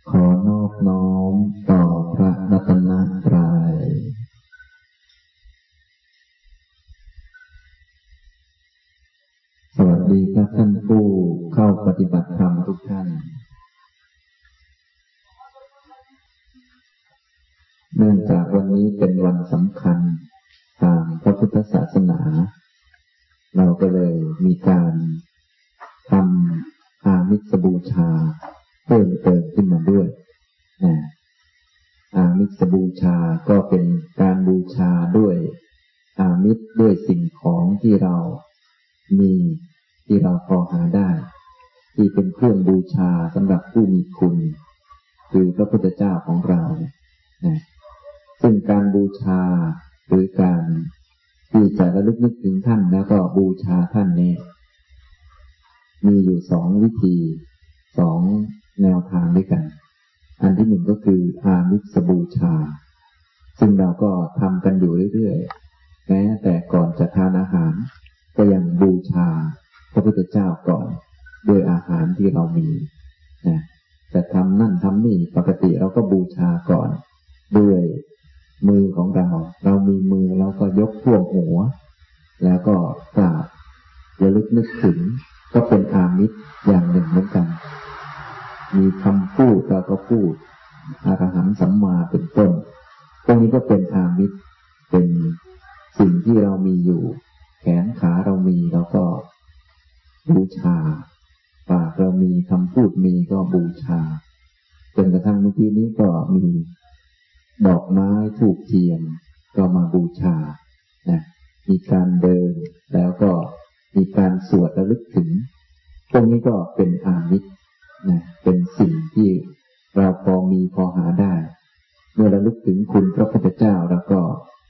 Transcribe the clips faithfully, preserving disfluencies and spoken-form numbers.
ขอนอบน้อมต่อพระรัตนตรัยสวัสดีครับท่านผู้เข้าปฏิบัติธรรมทุกท่านเนื่องจากวันนี้เป็นวันสำคัญทางพระพุทธศาสนาเราก็เลยมีการทำอามิสบูชาเพิ่มเติมขึ้นมาด้วยนะอามิสบูชาก็เป็นการบูชาด้วยอามิสด้วยสิ่งของที่เรามีที่เราพอหาได้ที่เป็นเครื่องบูชาสำหรับผู้มีคุณคือพระพุทธเจ้าของเรานะซึ่งการบูชาหรือการที่จะระลึกนึกถึงท่านแล้วก็บูชาท่านนี้มีอยู่สองวิธีสองแนวทางด้วยกันอันที่หนึ่งก็คืออามิสบูชาซึ่งเราก็ทำกันอยู่เรื่อยๆแม้แต่ก่อนจะทานอาหารก็ยังบูชาพระพุทธเจ้าก่อนด้วยอาหารที่เรามีนะจะทำนั่นทำนี่ปกติเราก็บูชาก่อนด้วยมือของเราเรามีมือเราก็ยกท่วมหัวแล้วก็กราบระลึกนึกถึงก็เป็นอามิสอย่างหนึ่งเหมือนกันมีคำพูดเราก็พูดอรหันต์สัมมาเป็นต้นตรงนี้ก็เป็นอามิสเป็นสิ่งที่เรามีอยู่แขนขาเรามีเราก็บูชาปากเรามีคำพูดมีก็บูชาจนกระทั่งเมื่อกี้นี้ก็มีดอกไม้ธูปเทียนก็มาบูชานะมีการเดินแล้วก็มีการสวดระลึกถึงตรงนี้ก็เป็นอามิสนะเป็นสิ่งที่เราพอมีพอหาได้เมื่อระลึกถึงคุณพระพุทธเจ้าแล้วก็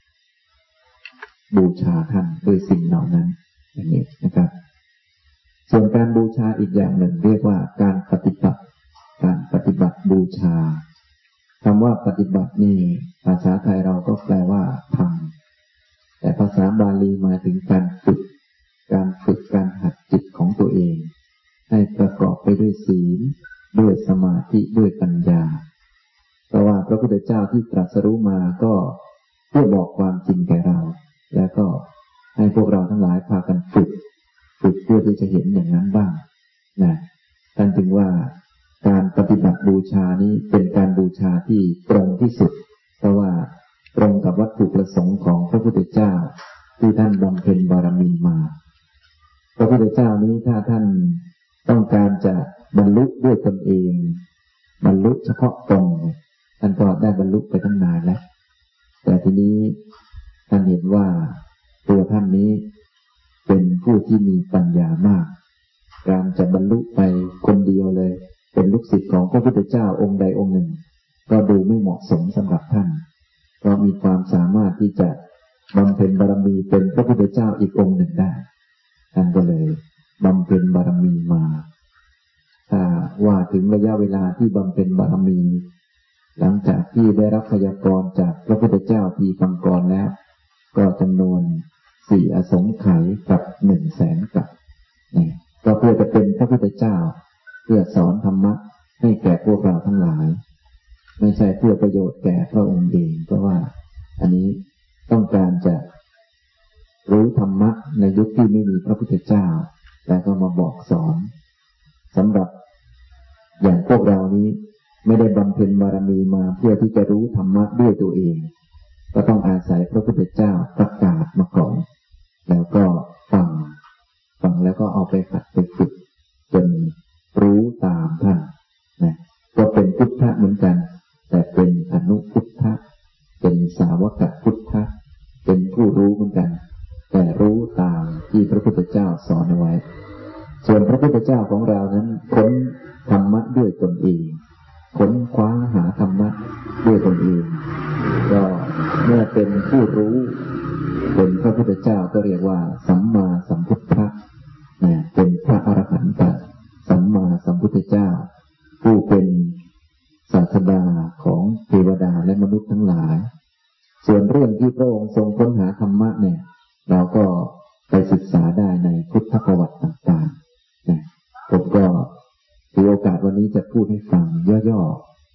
บูชาท่านด้วยสิ่งเหล่านั้นอย่างนี้นะครับส่วนการบูชาอีกอย่างหนึ่งเรียกว่าการปฏิบัติการปฏิบัติบูชาคำว่าปฏิบัตินี่ภาษาไทยเราก็แปลว่าทำแต่ภาษาบาลีหมายถึงการฝึกการฝึกการหัดจิตของตัวเองให้ประกอบไปด้วยศีลด้วยสมาธิด้วยปัญญาเพราะว่าพระพุทธเจ้าที่ตรัสรู้มาก็เพื่อบอกความจริงแก่เราแล้วก็ให้พวกเราทั้งหลายพากันฝึกฝึกเพื่อที่จะเห็นอย่างนั้นบ้างนะท่านถึงว่าการปฏิบัติบูชานี้เป็นการบูชาที่ตรงที่สุดเพราะว่าตรงกับวัตถุประสงค์ของพระพุทธเจ้าที่ท่านบำเพ็ญบารมีมาพระพุทธเจ้านี้ถ้าท่านต้องการจะบรรลุด้วยตนเองบรรลุเฉพาะตนท่านก็ได้บรรลุไปตั้งนานแล้วแต่ทีนี้ท่านเห็นว่าตัวท่านนี้เป็นผู้ที่มีปัญญามากการจะบรรลุไปคนเดียวเลยเป็นลูกศิษย์ของพระพุทธเจ้าองค์ใดองค์หนึ่งก็ดูไม่เหมาะสมสำหรับท่านก็มีความสามารถที่จะบำเพ็ญบารมีเป็นพระพุทธเจ้าอีกองค์หนึ่งได้ท่านก็เลยบำเพ็ญบารมีมาถ้าว่าถึงระยะเวลาที่บำเพ็ญบารมีหลังจากที่ได้รับพยากรณ์จากพระพุทธเจ้าทีปังกรแล้วก็จำนวนสี่อสงไขยกับหนึ่งแสนกับนี่ก็เพื่อจะเป็นพระพุทธเจ้าเพื่อสอนธรรมะให้แก่พวกเราทั้งหลายไม่ใช่เพื่อประโยชน์แก่พระองค์เองเพราะว่าอันนี้ต้องการจะรู้ธรรมะในยุคที่ไม่มีพระพุทธเจ้าแล้วก็มาบอกสอนสำหรับอย่างพวกเรานี้ไม่ได้บำเพ็ญบารมีมาเพื่อที่จะรู้ธรรมะด้วยตัวเองก็ต้องอาศัยพระพุทธเจ้าประกาศมาก่อนแล้วก็ฟังฟังแล้วก็เอาไปหัดไปฝึกจนรู้ตามท่านนะก็เป็นพุทธะเหมือนกันแต่เป็นอนุพุทธะเป็นสาวกพุทธะเป็นผู้รู้เหมือนกันแต่รู้ตามที่พระพุทธเจ้าสอนเอาไว้ส่วนพระพุทธเจ้าของเรานั้นค้นธรรมะด้วยตนเองค้นคว้าหาธรรมะด้วยตนเองก็เมื่อเป็นผู้รู้เป็นพระพุทธเจ้าก็เรียกว่าสัมมาสัมพุทธะนะเป็นพระอรหันตสัมมาสัมพุทธเจ้าผู้เป็นศาสดาของเทวดาและมนุษย์ทั้งหลายส่วนเรื่องที่พระองค์ทรงค้นหาธรรมะเนี่ยเราก็ไปศึกษาได้ในพุทธประวัติต่างๆนะผมก็ถือโอกาสวันนี้จะพูดให้ฟังย่อ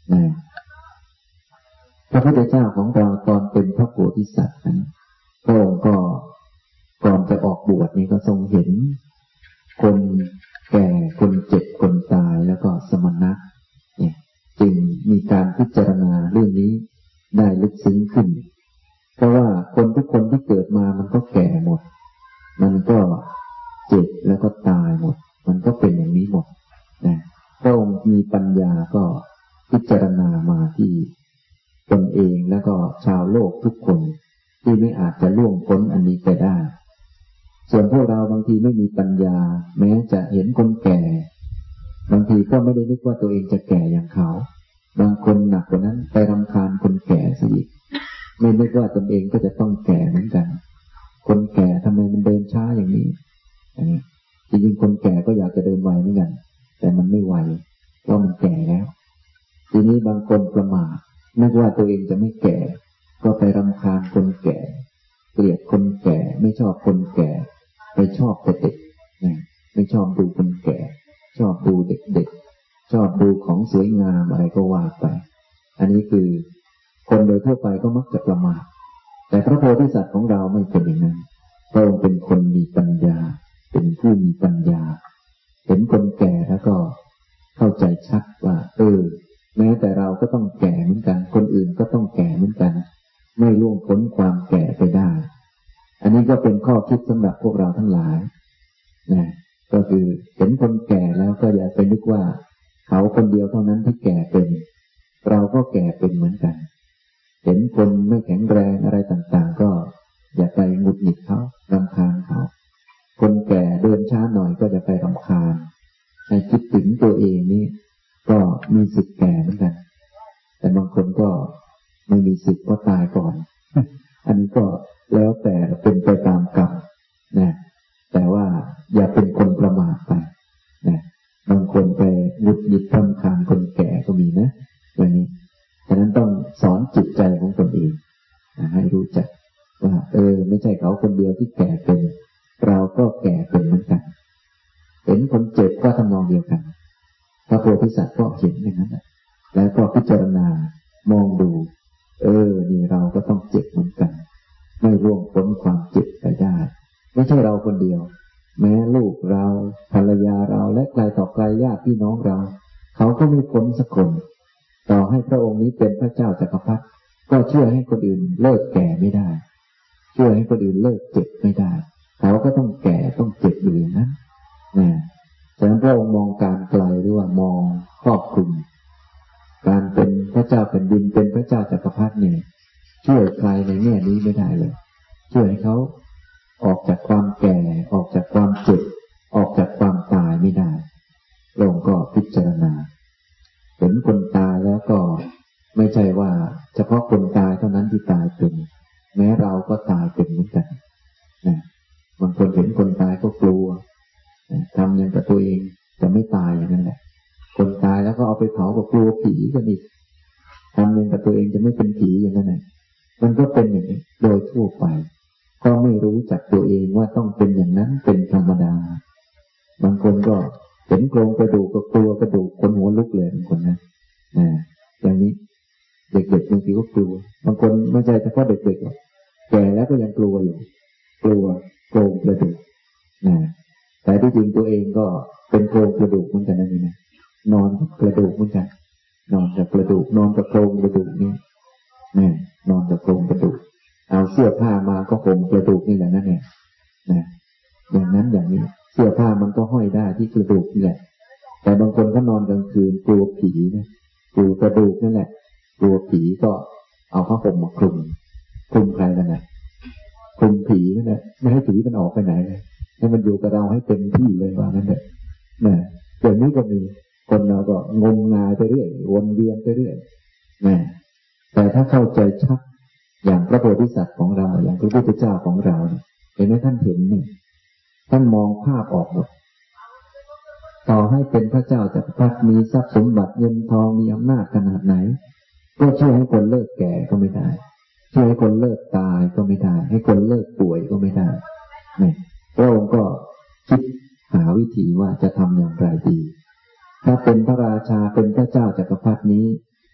นะพระพุทธเจ้าของเราตอนเป็นพระโพธิสัตว์นั้นพระองค์ก็ก่อนจะออกบวชนี่ก็ทรงเห็นคนแก่คนเจ็บคนตายแล้วก็สมณะเนี่ยจึงมีการพิจารณาเรื่องนี้ได้ลึกซึ้งขึ้นเพราะว่าคนทุกคนที่เกิดมามันก็แก่หมดมันก็เจ็บแล้วก็ตายหมดมันก็เป็นอย่างนี้หมดนะพระองค์มีปัญญาก็พิจารณามาที่ตนเองแล้วก็ชาวโลกทุกคนที่ไม่อาจจะล่วงพ้นอันนี้ไปได้ส่วนพวกเราบางทีไม่มีปัญญาแม้จะเห็นคนแก่บางทีก็ไม่ได้นึกว่าตัวเองจะแก่อย่างเขาบางคนหนักกว่านั้นไปรำคาญคนแก่ซะอีกไม่นึกว่าตนเองก็จะต้องแก่เหมือนกันคนแก่ทำไมมันเดินช้าอย่างนี้อย่างนี้จริงๆคนแก่ก็อยากจะเดินไวเหมือนกันแต่มันไม่ไวเพราะมันแก่แล้วทีนี้บางคนประมาทนึกว่าตัวเองจะไม่แก่ก็ไปรำคาญคนแก่เกลียดคนแก่ไม่ชอบคนแก่ไปชอบแต่เด็กนะไม่ชอบดูคนแก่ชอบดูเด็กๆชอบดูของสวยงามอะไรก็ว่าไปอันนี้คือคนโดยทั่วไปก็มักจะประมาทแต่พระโพธิสัตว์ของเราไม่เป็นอย่างนั้นพระองค์เป็นคนมีปัญญาเป็นผู้มีปัญญาเห็นคนแก่แล้วก็เข้าใจชัดว่าเออแม้แต่เราก็ต้องแก่เหมือนกันคนอื่นก็ต้องแก่เหมือนกันไม่ล่วงพ้นความแก่ไปได้อันนี้ก็เป็นข้อคิดสำหรับพวกเราทั้งหลายนะก็คือเห็นคนแก่แล้วก็อย่าไปนึกว่าเขาคนเดียวเท่านั้นที่แก่เป็นเราก็แก่เป็นเหมือนกันเห็นคนไม่แข็งแรงอะไรต่างๆก็อย่าไปหงุดหงิดเขารำคาญเขาคนแก่เดินช้าหน่อยก็จะไปรำคาญให้คิดถึงตัวเองนี่ก็มีสิทธิ์แก่เหมือนกันแต่บางคนก็ไม่มีสิทธิ์เพราะตายก่อนอันนี้ก็แล้วแต่เป็นไปตามกรรมนะแต่ว่าอย่าเป็นคนประมาทไปนะบางคนไปหงุดหงิดรำคาญคนแก่ก็มีนะอย่างนี้ฉะนั้นต้องสอนจิตใจของตนเองนะให้รู้จักว่าเออไม่ใช่เขาคนเดียวที่แก่เป็นเราก็แก่เป็นเหมือนกันเห็นคนเจ็บก็ทำนองเดียวกันพระโพธิสัตว์ก็เห็นอย่างนั้นแหละแล้วก็พิจารณามองดูเออนี่เราก็ต้องเจ็บเหมือนกันไม่ร่วงพ้นความเจ็บไปได้ไม่ใช่เราคนเดียวแม้ลูกเราภรรยาเราและไกลต่อไกลญาติพี่น้องเราเขาก็ไม่พ้นสักคนต่อให้พระองค์นี้เป็นพระเจ้าจักรพรรดิก็ช่วยให้คนอื่นเลิกแก่ไม่ได้ช่วยให้คนอื่นเลิกเจ็บไม่ได้เขาก็ต้องแก่ต้องเจ็บอยู่อย่างนั้นนะฉะนั้นพระองค์มองการไกลหรือว่ามองครอบคลุมการเป็นพระเจ้าแผ่นดินเป็นพระเจ้าจักรพรรดิเนี่ยช่วยใครในแง่นี้ไม่ได้เลยช่วยให้เขาออกจากความแก่ออกจากความเจ็บออกจากความตายไม่ได้พระองค์ก็พิจารณาเห็นคนตายแล้วก็ไม่ใช่ว่าเฉพาะคนตายเท่านั้นที่ตายเป็นแม้เราก็ตายเป็นเหมือนกันนะบางคนเห็นคนตายก็กลัวทำอย่างกับตัวเองจะไม่ตายอย่างนั้นแหละคนตายแล้วก็เอาไปเผาก็กลัวผีกันอีกทำอย่างกับตัวเองจะไม่เป็นผีอย่างนั้นแหละมันก็เป็นอย่างนี้โดยทั่วไปก็ไม่รู้จักตัวเองว่าต้องเป็นอย่างนั้นเป็นธรรมดาบางคนก็เห็นโครงกระดูกก็กลัวกระดูกคนหัวลุกเลยบางคนนะนะอย่างนี้เด็กๆบางทีก็กลัวบางคนไม่ใช่เฉพาะเด็กๆแก่แล้วก็ยังกลัวอยู่กลัวโครงกระดูกนะแต่ที่จริงตัวเองก็เป็นโครงกระดูกเหมือนกันนั่นเองนะนอนกับกระดูกเหมือนกันนอนกับกระดูกนอนกับโครงกระดูกนี่นะนอนกับโครงกระดูกเอาเสื้อผ้ามาก็ห่มกระดูกนี่แหละนั่นเองนะอย่างนั้นอย่างนี้เสื้อผ้ามันก็ห้อยได้ที่กระดูกนี่แหละแต่บางคนก็นอนกลางคืนกลัวผีนะกลัวกระดูกนั่นแหละกลัวผีก็เอาผ้าห่มมาคลุมคลุมใครกันนะคลุมผีนั่นแหละไม่ให้ผีมันออกไปไหนเลยให้มันอยู่กับเราให้เต็มที่เลยว่างั้นเถอะนะอย่างนี้ก็มีคนเราก็งมงายไปเรื่อยวนเวียนไปเรื่อยนะแต่ถ้าเข้าใจชัดอย่างพระโพธิสัตว์ของเราอย่างพระพุทธเจ้าของเราเห็นไหมท่านเห็นเนี่ยท่านมองภาพออกหมดต่อให้เป็นพระเจ้าจักรพรรดิมีทรัพย์สมบัติเงินทองมีอำนาจขนาดไหนก็ช่วยให้คนเลิกแก่ก็ไม่ได้ช่วยให้คนเลิกตายก็ไม่ได้ให้คนเลิกป่วยก็ไม่ได้เนี่ยพระองค์ก็คิดหาวิธีว่าจะทำอย่างไรดีถ้าเป็นพระราชาเป็นพระเจ้าจักรพรรดินี้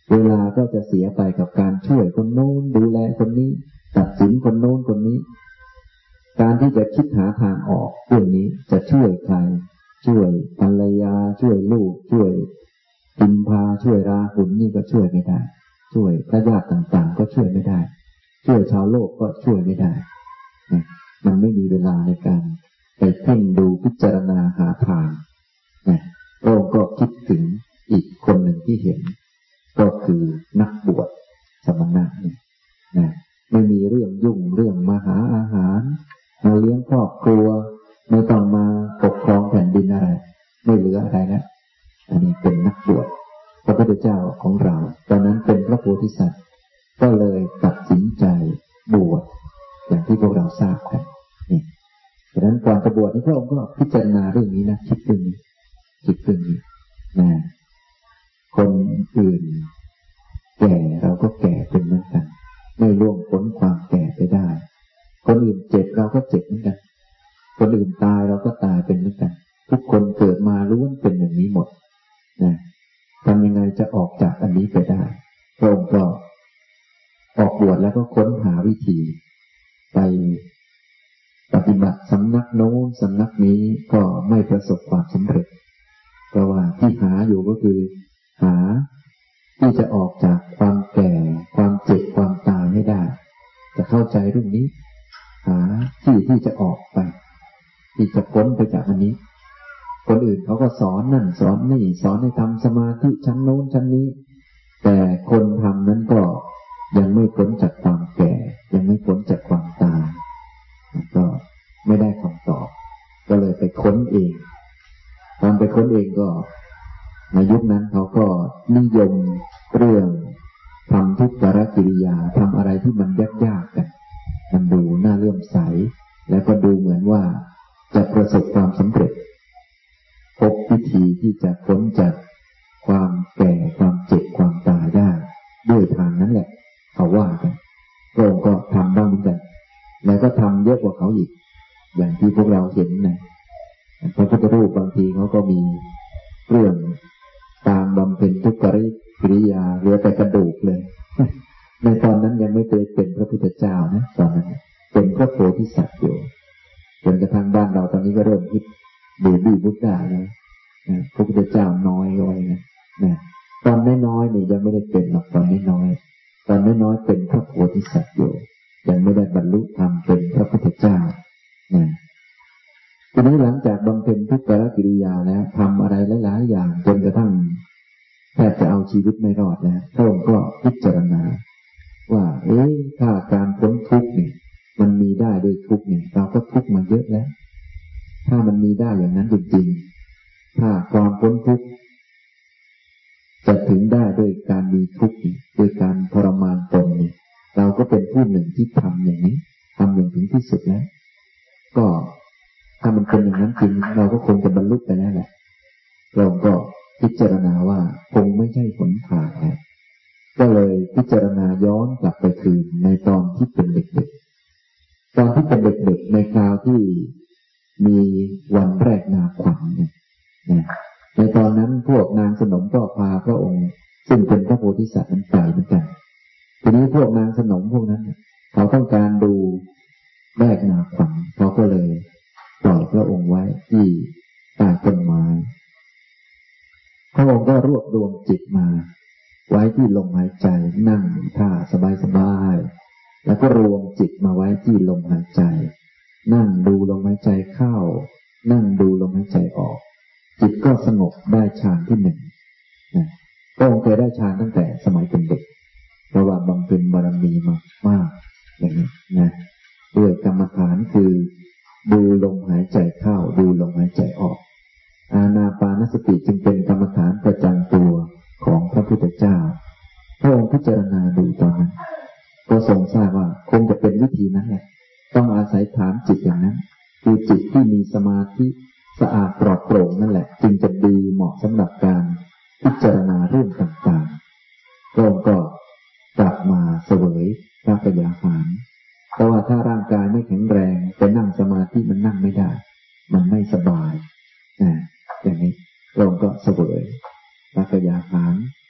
เวลาก็จะเสียไปกับการช่วยคนโน้นดูแลคนนี้ตัดสินคนโน้นคนนี้การที่จะคิดหาทางออกเรื่องนี้จะช่วยใครช่วยภรรยาช่วยลูกช่วยพิมพาช่วยราหุลนี่ก็ช่วยไม่ได้ช่วยพระญาติต่างๆก็ช่วยไม่ได้ช่วยชาวโลกก็ช่วยไม่ได้นะมันไม่มีเวลาในการไปเพ่งดูพิจารณาหาทางนะเราก็คิดถึงอีกคนหนึ่งที่เห็นก็คือนักบวชสมณะนี่นะไม่มีเรื่องยุ่งเรื่องมาหาอาหารมาเลี้ยงครอบครัวไม่ต้องมาปกครองแผ่นดินอะไรไม่เหลืออะไรแล้วอันนี้เป็นนักบวชพระพุทธเจ้าของเราตอนนั้นเป็นพระโพธิสัตว์ก็เลยตัดสินใจบวชอย่างที่พวกเราทราบกันนี่ดังนั้นก่อนจะบวชนี่พระองค์ก็พิจารณาเรื่องนี้นะคิดเรื่องนี้คิดเรื่องนี้นะคนอื่นแก่เราก็แก่เป็นเหมือนกันไม่ล่วงพ้นความแก่ไปได้คนอื่นเจ็บเราก็เจ็บเหมือนกันคนอื่นตายเราก็ตายเป็นเหมือนกันทุกคนเกิดมาล้วนเป็นอย่างนี้หมดนะทำยังไงจะออกจากอันนี้ไปได้พระองค์ก็ออกบวชแล้วก็ค้นหาวิธีไปปฏิบัติสำนักโน้นสำนักนี้ก็ไม่ประสบความสำเร็จเพราะว่าที่หาอยู่ก็คือหาที่จะออกจากความแก่ความเจ็บความตายให้ได้จะเข้าใจเรื่องนี้หาที่ที่จะออกไปที่จะพ้นไปจากอันนี้คนอื่นเขาก็สอนนั่นสอนนี่สอนให้ทำสมาธิชั้นโน้นชั้นนี้แต่คนทำนั้นก็ยังไม่พ้นจากความแก่ยังไม่พ้นจากความตายก็ไม่ได้คำตอบก็เลยไปค้นเองตอนไปค้นเองก็ในยุคนั้นเขาก็นิยมเรื่องทำทุกขกิริยาทำอะไรที่มันยากๆกันมันดูน่าเลื่อมใสแล้วก็ดูเหมือนว่าจะประสบความสำเร็จพบวิธีที่จะพ้นจากความแก่ความเจ็บความตายได้ด้วยทางนั้นแหละเขาว่ากันพระองค์ก็ทำบ้างเหมือนกันแล้วก็ทำเยอะกว่าเขาอีกอย่างที่พวกเราเห็นนะพระพุทธรูปบางทีเขาก็มีเรื่องตามบำเพ็ญทุกขกิริยาเหลือแต่กระดูกเลยในตอนนั้นยังไม่เคยเป็นพระพุทธเจ้านะตอนนั้นเป็นพระโพธิสัตว์อยู่จนกระทั่งบ้านเราตอนนี้ก็เริ่มคิดบูบีบุตรได้แล้วนะพระพุทธเจ้าน้อยอะไรเงี้ยนะตอนน้อยๆนี่ยังไม่ได้เป็นหรอกตอนน้อยๆตอนน้อยๆเป็นพระโพธิสัตว์อยู่ยังไม่ได้บรรลุธรรมเป็นพระพุทธเจ้านะทีนี้หลังจากบำเพ็ญทุกขกิริยาแล้วทำอะไรหลายๆอย่างจนกระทั่งแทบจะเอาชีวิตไม่รอดแล้วพระองค์ก็พิจารณาว่าเอ๊ะถ้าการพ้นทุกข์นี่มันมีได้ด้วยทุกข์นี่เราก็ทุกข์มาเยอะแล้วถ้ามันมีได้อย่างนั้นจริงๆถ้าความพ้นทุกข์จะถึงได้ด้วยการมีทุกข์นี่ด้วยการทรมานตนนี่เราก็เป็นผู้หนึ่งที่ทำอย่างนี้ทำอย่างถึงที่สุดแล้วก็ถ้ามันเป็นอย่างนั้นจริงเราก็คงจะบรรลุไปแล้วแหละเราก็พิจารณาว่าคงไม่ใช่หนทางแล้วก็เลยพิจารณาย้อนกลับไปคืนในตอนที่เป็นเด็กๆตอนที่เป็นเด็กๆในคราวที่มีวันแรกนาขวัญเนี่ยนะในตอนนั้นพวกนางสนมก็พาพระองค์ซึ่งเป็นพระโพธิสัตว์นั้นไปเหมือนกันทีนี้พวกนางสนมพวกนั้นเขาต้องการดูแรกนาขวัญเขาก็เลยปล่อยพระองค์ไว้ที่ใต้ต้นไม้พระองค์ก็รวบรวมจิตมาไว้ที่ลมหายใจนั่งท่าสบายๆแล้วก็รวมจิตมาไว้ที่ลมหายใจนั่งดูลมหายใจเข้านั่งดูลมหายใจออกจิตก็สงบได้ฌานที่หนึ่งนะพระองค์เคยได้ฌานตั้งแต่สมัยเป็นเด็กเพราะว่าบำเพ็ญบารมีมามากอย่างนี้นะด้วยกรรมฐานคือดูลมหายใจเข้าดูลมหายใจออกอานาปานสติจึงเป็นกรรมฐานประจำตัวของพระพุทธเจ้าพระองค์พิจารณาดูตอนนั้นก็ทรงทราบว่าคงจะเป็นวิธีนั้นแหละต้องอาศัยฐานจิตอย่างนั้นคือจิตที่มีสมาธิสะอาดปลอดโปร่งนั่นแหละจึงจะดีเหมาะสำหรับการพิจารณาเรื่องต่างๆพระองค์ก็กลับมาเสวยพระกยาหารเพราะว่าถ้าร่างกายไม่แข็งแรงไปนั่งสมาธิมันนั่งไม่ได้มันไม่สบายนะอย่างนี้พระองค์ก็เสวยพระกยาหาร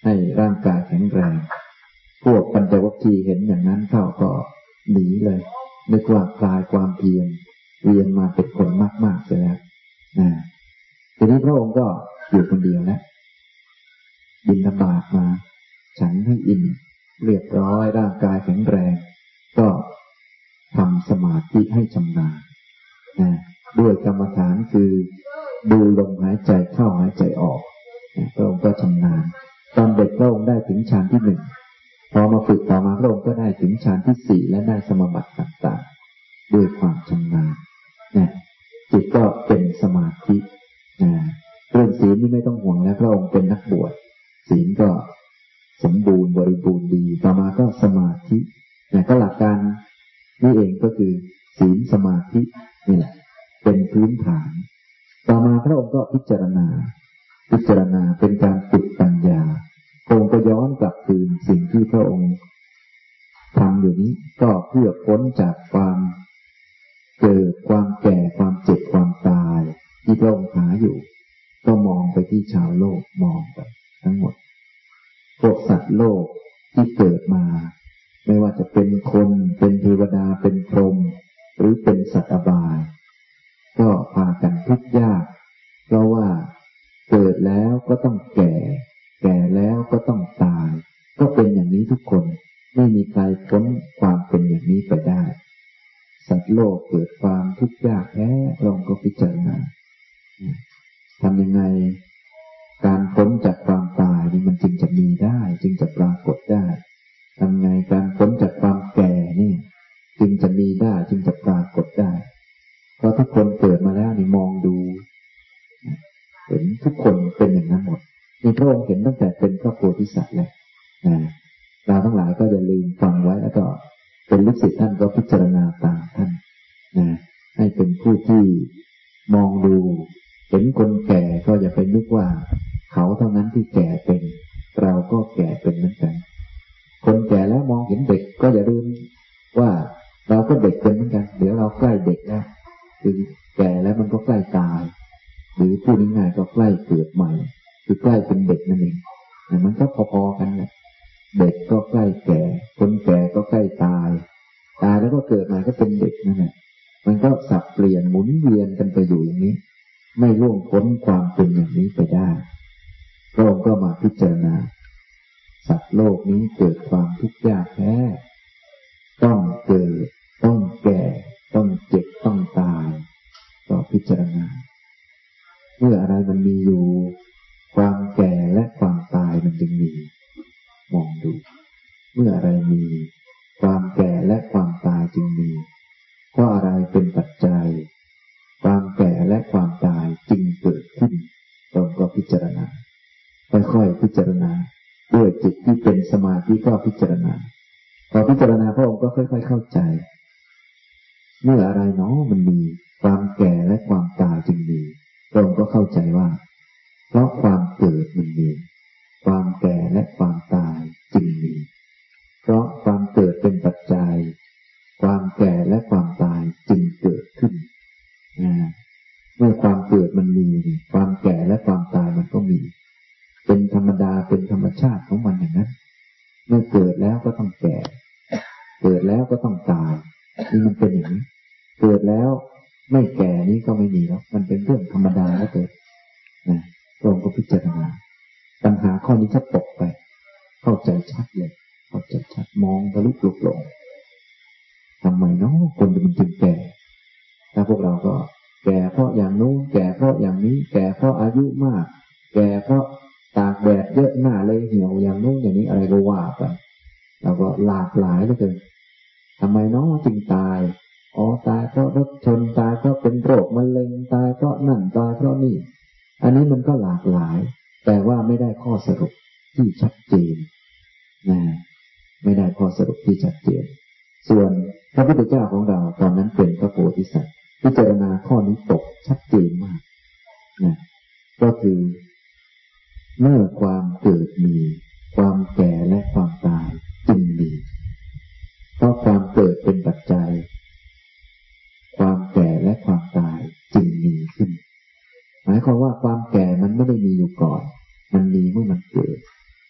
ให้ร่างกายแข็งแรงพวกปัญจวัคคีย์เห็นอย่างนั้นเข้าก็หนีเลยนึกว่าคลายความเพียรเวียนมาเป็นคนมากๆเสียแล้วนะทีนี้พระองค์ก็อยู่คนเดียวแล้วบิณฑบาตมาฉันให้อิ่มเรียบร้อยร่างกายแข็งแรงก็ทำสมาธิให้ชำนาญนะด้วยกรรมฐานคือดูลมหายใจเข้าหายใจออกนะพระองค์ก็ชำนาญตอนเด็กพระองค์ได้ถึงฌานที่หนึ่งพอมาฝึกต่อมาพระองค์ก็ได้ถึงฌานที่สี่และได้สมบัติต่างๆด้วยความชำนาญนะจิตก็เป็นสมาธินะเรื่องศีลนี่ไม่ต้องห่วงแล้วพระองค์เป็นนักบวชศีลก็สมบูรณ์บริบูรณ์ดีต่อมาก็สมาธินะก็หลักการนี่เองก็คือศีลสมาธินี่แหละเป็นพื้นฐานต่อมาพระองค์ก็พิจารณาพิจารณาเป็นการฝึกปัญญาพระองค์ก็ย้อนกลับคืนสิ่งที่พระองค์ทำอยู่นี้ก็เพื่อพ้นจากความเกิดความแก่ความเจ็บความตายที่พระองค์หาอยู่ก็มองไปที่ชาวโลกมองไปทั้งหมดพวกสัตว์โลกที่เกิดมาไม่ว่าจะเป็นคนเป็นเทวดาเป็นพรหมหรือเป็นสัตว์อบายก็พากันทุกข์ยากเพราะว่าเกิดแล้วก็ต้องแก่แก่แล้วก็ต้องตายก็เป็นอย่างนี้ทุกคนไม่มีใครพ้นความเป็นอย่างนี้ไปได้สัตว์โลกเกิดความทุกข์ยากแท้ลองก็พิจารณาทำยังไงการพ้นจากความตายนี่มันจึงจะมีได้จึงจะปรากฏได้ทำไงการพ้นจากความแก่นี่จึงจะมีได้จึงจะปรากฏได้เพราะทุกคนเกิดมาแล้วนี่มองดูเห็นทุกคนเป็นอย่างนั้นหมดนี่พระองค์เห็นตั้งแต่เป็นพระโพธิสัตว์แล้วนะเราทั้งหลายก็อย่าลืมฟังไว้แล้วก็เป็นลูกศิษย์ท่านก็พิจารณาตามท่านนะให้เป็นผู้ที่มองดูเห็นคนแก่ก็อย่าไปนึกว่าเขาเท่านั้นที่แก่เป็นเราก็แก่เป็นเหมือนกันคนแก่แล้วมองเห็นเด็กก็อย่าลืมว่าเราก็เด็กเป็นเหมือนกันเดี๋ยวเราใกล้เด็กแล้วคือแก่แล้วมันก็ใกล้ตายหรือพูดง่ายๆก็ใกล้เกิดใหม่คือใกล้เป็นเด็กนั่นเองแต่มันก็พอๆกันแหละเด็กก็ใกล้แก่คนแก่ก็ใกล้ตายตายแล้วก็เกิดใหม่ก็เป็นเด็กนั่นแหละมันก็สับเปลี่ยนหมุนเวียนกันไปอยู่อย่างนี้ไม่ล่วงพ้นความเป็นอย่างนี้ไปได้พระองค์ก็มาพิจารณาสัตว์โลกนี้เกิดความทุกข์ยากแท้ต้องเกิดต้องแก่ต้องเจ็บต้องตายก็พิจารณาเมื่ออะไรมันมีอยู่ความแก่และความตายมันจึงมีมองดูเมื่ออะไรมีความแก่และความตายจึงมีเพราะอะไรเป็นปัจจัยความแก่และความตายจึงเกิดขึ้นเราก็พิจารณาค่อยๆพิจารณาด้วยจิตที่เป็นสมาธิก็พิจารณาพอพิจารณาพระองค์ก็ค่อยๆเข้าใจเมื่ออะไรเนาะมันมีความแก่และความตายจึงมีพระองค์ก็เข้าใจว่าเพราะความเกิดมันมีความแก่และความตายจึงมีเพราะความเกิดเป็นปัจจัยความแก่และความตายจึงเกิดขึ้นเมื่อความเกิดมันมีความแก่และความตายมันก็มีเป็นธรรมดาเป็นธรรมชาติของมันอย่างนั้นเมื่อเกิดแล้วก็ต้องแก่เกิดแล้วก็ต้องตายนี่มันเป็นอย่างนี้เกิดแล้วไม่แก่นี้ก็ไม่มีแล้วมันเป็นเรื่องธรรมดาแล้วเกิดนะพระองค์ก็พิจารณาปัญหาข้อนี้ก็ตกไปเข้าใจชัดเลยเข้าใจชัดมองทะลุปลุกหลงทำไมเนาะคนมันจึงแก่ถ้าพวกเราก็แก่เพราะอย่างนู้นแก่เพราะอย่างนี้แก่เพราะอายุมากแก่เพราะตากแดดเยอะหน้าเลยเหี่ยวอย่างนู้นอย่างนี้อะไรก็ว่าไปเราก็หลากหลายเหลือเกินทำไมเนาะจึงตายอ๋อตายเพราะรถชนตายเพราะเป็นโรคมะเร็งตายเพราะนั่นตายเพราะนี่อันนี้มันก็หลากหลายแต่ว่าไม่ได้ข้อสรุปที่ชัดเจนนะไม่ได้ข้อสรุปที่ชัดเจนส่วนพระพุทธเจ้าของเราตอนนั้นเป็นพระโพธิสัตว์พิจารณาข้อนี้ตกชัดเจนมากนะก็คือเมื่อความเกิดมีความแก่และความตายจึงมีเพราะความเกิดเป็นปัจจัยความแก่และความตายจึงมีขึ้นหมายความว่าความแก่มันไม่ได้มีอยู่ก่อนมันมีเมื่อมันเกิดความ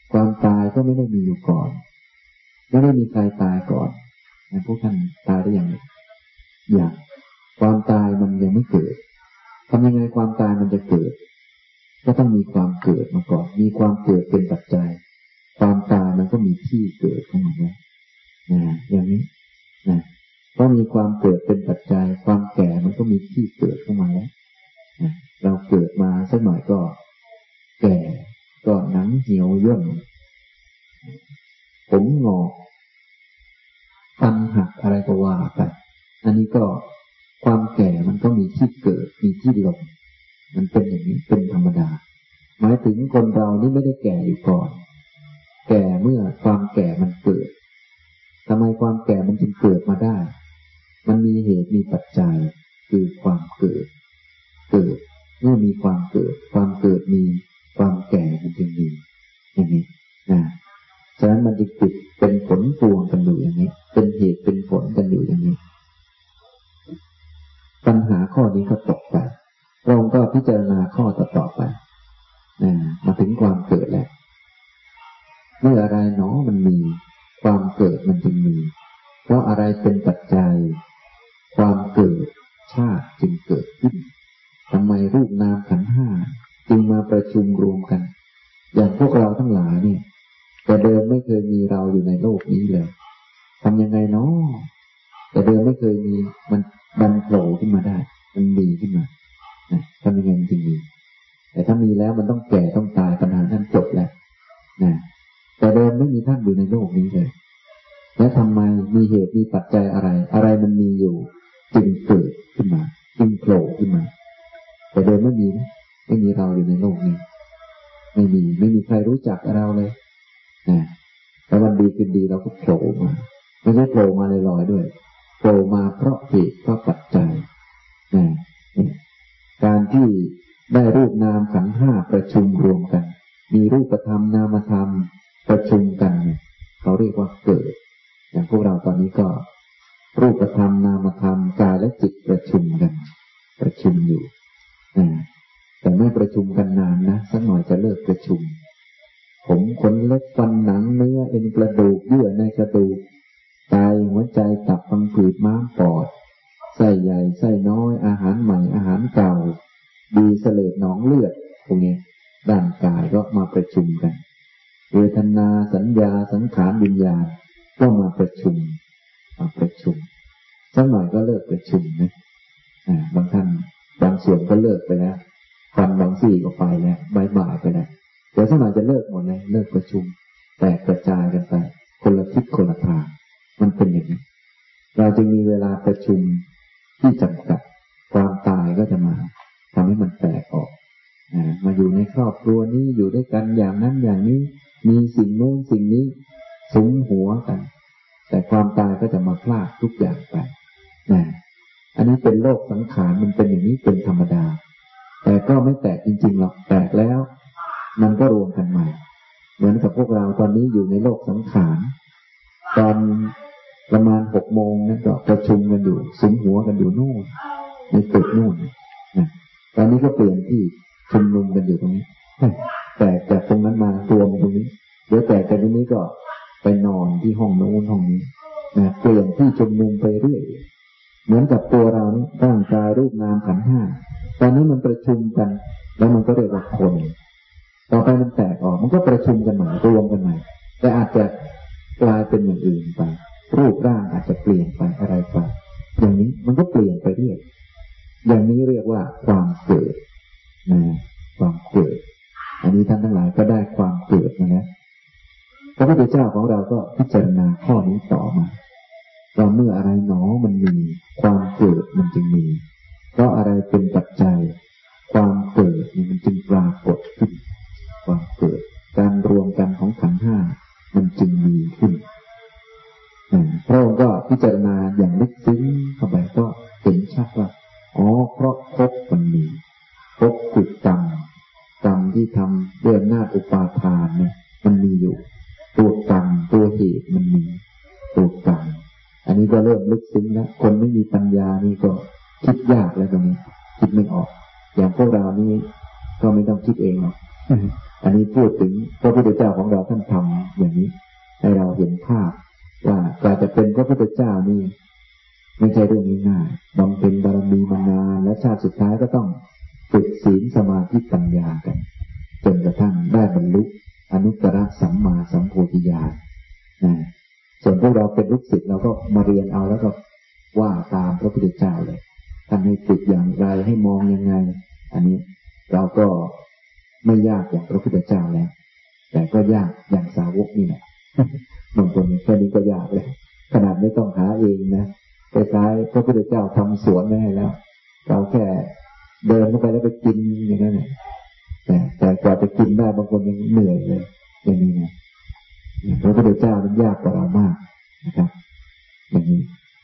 ตายก็ไม่ได้มีอยู่ก่อนไม่ได้มีใครตายก่อนนะพวกท่านตายได้อย่างไรอย่างความตายมันยังไม่เกิดทำยังไงความตายมันจะเกิดก็ต้องมีความเกิดมาก่อนมีความเกิดเป็นปัจจัยความตายมันก็มีที่เกิดของมันแล้วนะอย่างนี้นะเพราะมีความเกิดเป็นปัจจัยความแก่มันก็มีที่เกิดของมันแล้วนะเราเกิดมาสักหน่อยก็แก่ก็หนังเหี่ยวย่นผมงอกฟันหักอะไรก็ว่าไปอันนี้ก็ความแก่มันก็มีที่เกิดมีที่ลงมันเป็นอย่างนี้เป็นธรรมดาหมายถึงคนเรานี่ไม่ได้แก่อยู่ก่อนแก่เมื่อความแก่มันเกิดทำไมความแก่มันจึงเกิดมาได้มันมีเหตุมีปัจจัยคือความเกิดเกิดเมื่อมีความเกิดความเกิดมีความแก่มันจึงมีอย่างนี้นะฉะนั้นมันจึงติดเป็นผลพวงกันอยู่อย่างนี้เป็นเหตุเป็นผลกันอยู่อย่างนี้ปัญหาข้อนี้ก็ตกไปเราก็พิจารณาข้อต่อๆไปนะมาถึงความเกิดแล้วเมื่ออะไรหนอมันมีความเกิดมันจึงมีเพราะอะไรเป็นปัจจัยความเกิดชาติจึงเกิดขึ้นทำไมรูปนามขันธ์ห้าจึงมาประชุมรวมกันอย่างพวกเราทั้งหลายเนี่ยแต่เดิมไม่เคยมีเราอยู่ในโลกนี้เลยทำยังไงเนาะแต่เดิมไม่เคยมีมันบันโผล่ขึ้นมาได้มันมีขึ้นมานะทำยังไงมันจึงมีแต่ถ้ามีแล้วมันต้องแก่ต้องตายปัญหานั้นจบแล้วนะแต่เดิมไม่มีท่านอยู่ในโลกนี้เลยแล้วทำไมมีเหตุมีปัจจัยอะไรอะไรมันมีอยู่จึงเกิดขึ้นมาจึงโผล่ขึ้นมาแต่เดิมไม่มีนะไม่มีเราอยู่ในโลกนี้ไม่มีไม่มีใครรู้จักเราเลยนะแต่วันดีคืนดีเราก็โผล่มาไม่ใช่โผล่มาลอยๆด้วยโผล่มาเพราะเหตุเพราะปัจจัยนะการที่ได้รูปนามขันธ์ห้าประชุมรวมกันมีรูปธรรมนามธรรมประชุมกันเนี่ยเขาเรียกว่าเกิดอย่างพวกเราตอนนี้ก็รูปธรรมนามธรรมกายและจิตประชุมกันประชุมอยู่นะแต่ไม่ประชุมกันนานนะสักหน่อยจะเลิกประชุมผมขนเล็บฟันหนังเนื้อเอ็นกระดูกเยื่อในกระดูกไตหัวใจตับพังผืดม้ามปอดไส้ใหญ่ไส้น้อยอาหารใหม่อาหารเก่าดีเสลดหนองเลือดพวกนี้ร่างกายก็มาประชุมกันเวทนาสัญญาสังขารวิญญาณก็มาประชุมมาประชุมสักหน่อยก็เลิกประชุมนะอ่าบางท่านบางส่วนก็เลิกไปแล้วฟันบางซี่ก็ไปแล้วบายบายไปแล้วเดี๋ยวสักหน่อยจะเลิกหมดเลยเลิกประชุมแตกกระจายกันไปคนละทิศคนละทางมันเป็นอย่างนี้เราจึงมีเวลาประชุมที่จำกัดความตายก็จะมาทำให้มันแตกออกอ่ามาอยู่ในครอบครัวนี้อยู่ด้วยกันอย่างนั้นอย่างนี้มีสิ่งโน้นสิ่งนี้สุมหัวกันแต่ความตายก็จะมาพลากทุกอย่างไปนะอันนี้เป็นโลกสังขารมันเป็นอย่างนี้เป็นธรรมดาแต่ก็ไม่แตกจริงๆหรอกแตกแล้วมันก็รวมกันใหม่เหมือนกับพวกเราตอนนี้อยู่ในโลกสังขารตอนประมาณหกโมงนั้นก็ประชุมกันอยู่สุมหัวกันอยู่นู่นในตึกนู่นนะตอนนี้ก็เปลี่ยนที่ชุมนุมกันอยู่ตรงนี้แต่จากตรงนั้นมารวมตรงนี้เดี๋ยวแต่จากตรงนี้ก็ไปนอนที่ห้องโน้นห้องนี้นะเปลี่ยนที่ชุมนุมไปเรื่อยเหมือนกับตัวเรานี่ร่างกายรูปนามขันธ์ห้าตอนนี้มันประชุมกันแล้วมันก็เรียกว่าคนต่อไปมันแตกออกมันก็ประชุมกันใหม่รวมกันใหม่แต่อาจจะกลายเป็นอย่างอื่นไปรูปร่างอาจจะเปลี่ยนไปอะไรไปอย่างนี้มันก็เปลี่ยนไปเรื่อยอย่างนี้เรียกว่าความเกิดนะความเกิดอันนี้ท่านทั้งหลายก็ได้ความเกิดมาแล้วพระพุทธเจ้าของเราก็พิจารณาข้อนี้ต่อมาว่าเมื่ออะไรหนอมันมีความเกิดมันจึงมีเพราะอะไรเป็นปัจจัยความเกิดนี่มันจึงปรากฏขึ้นความเกิดการรวมกันของขันธ์ห้ามันจึงมีขึ้นพระองค์ก็พิจารณาอย่างลึกซึ้งเข้าไปก็เห็นชัดว่าอ๋อเพราะภพมันมีภพคือกรรมกรรมที่ทำด้วยอำนาจอุปาทานเนี่ยมันมีอยู่ตัวกรรมตัวเหตุมันมีตัวกรรมอันนี้ก็เริ่มลึกซึ้งแล้วคนไม่มีปัญญานี่ก็คิดยากแล้วตรงนี้คิดไม่ออกอย่างพวกเรานี่ก็ไม่ต้องคิดเองหรอก อันนี้พูดถึงพระพุทธเจ้าของเราท่านทอย่างนี้ให้เราเห็นภาพว่าการจะเป็นพระพุทธเจ้านี่ไม่ใช่เรื่องง่ายๆบำเพ็ญบารมีมานานและชาติสุดท้ายก็ต้องฝึกศีลสมาธิปัญญากันจนกระทั่งได้บรรลุอนุตตรสัมมาสัมโพธิญาณนะส่วนพวกเราเป็นลูกศิษย์เราก็มาเรียนเอาแล้วก็ว่าตามพระพุทธเจ้าเลยท่านให้ฝึกอย่างไรให้มองยังไงอันนี้เราก็ไม่ยากอย่างพระพุทธเจ้าแล้วแต่ก็ยากอย่างสาวกนี่แหละบางคนแค่นี้ก็ยากเลยขนาดไม่ต้องหาเองนะคล้ายๆพระพุทธเจ้าทำสวนไว้ให้แล้วเราแค่เดินเข้าไปแล้วไปกินอย่างนั้นแหละแต่แต่กว่าจะกินได้บางคนยังเหนื่อยเลยอย่างนี้นะพระพุทธเจ้ามันยากกว่าเรามากนะครับอย่างนี้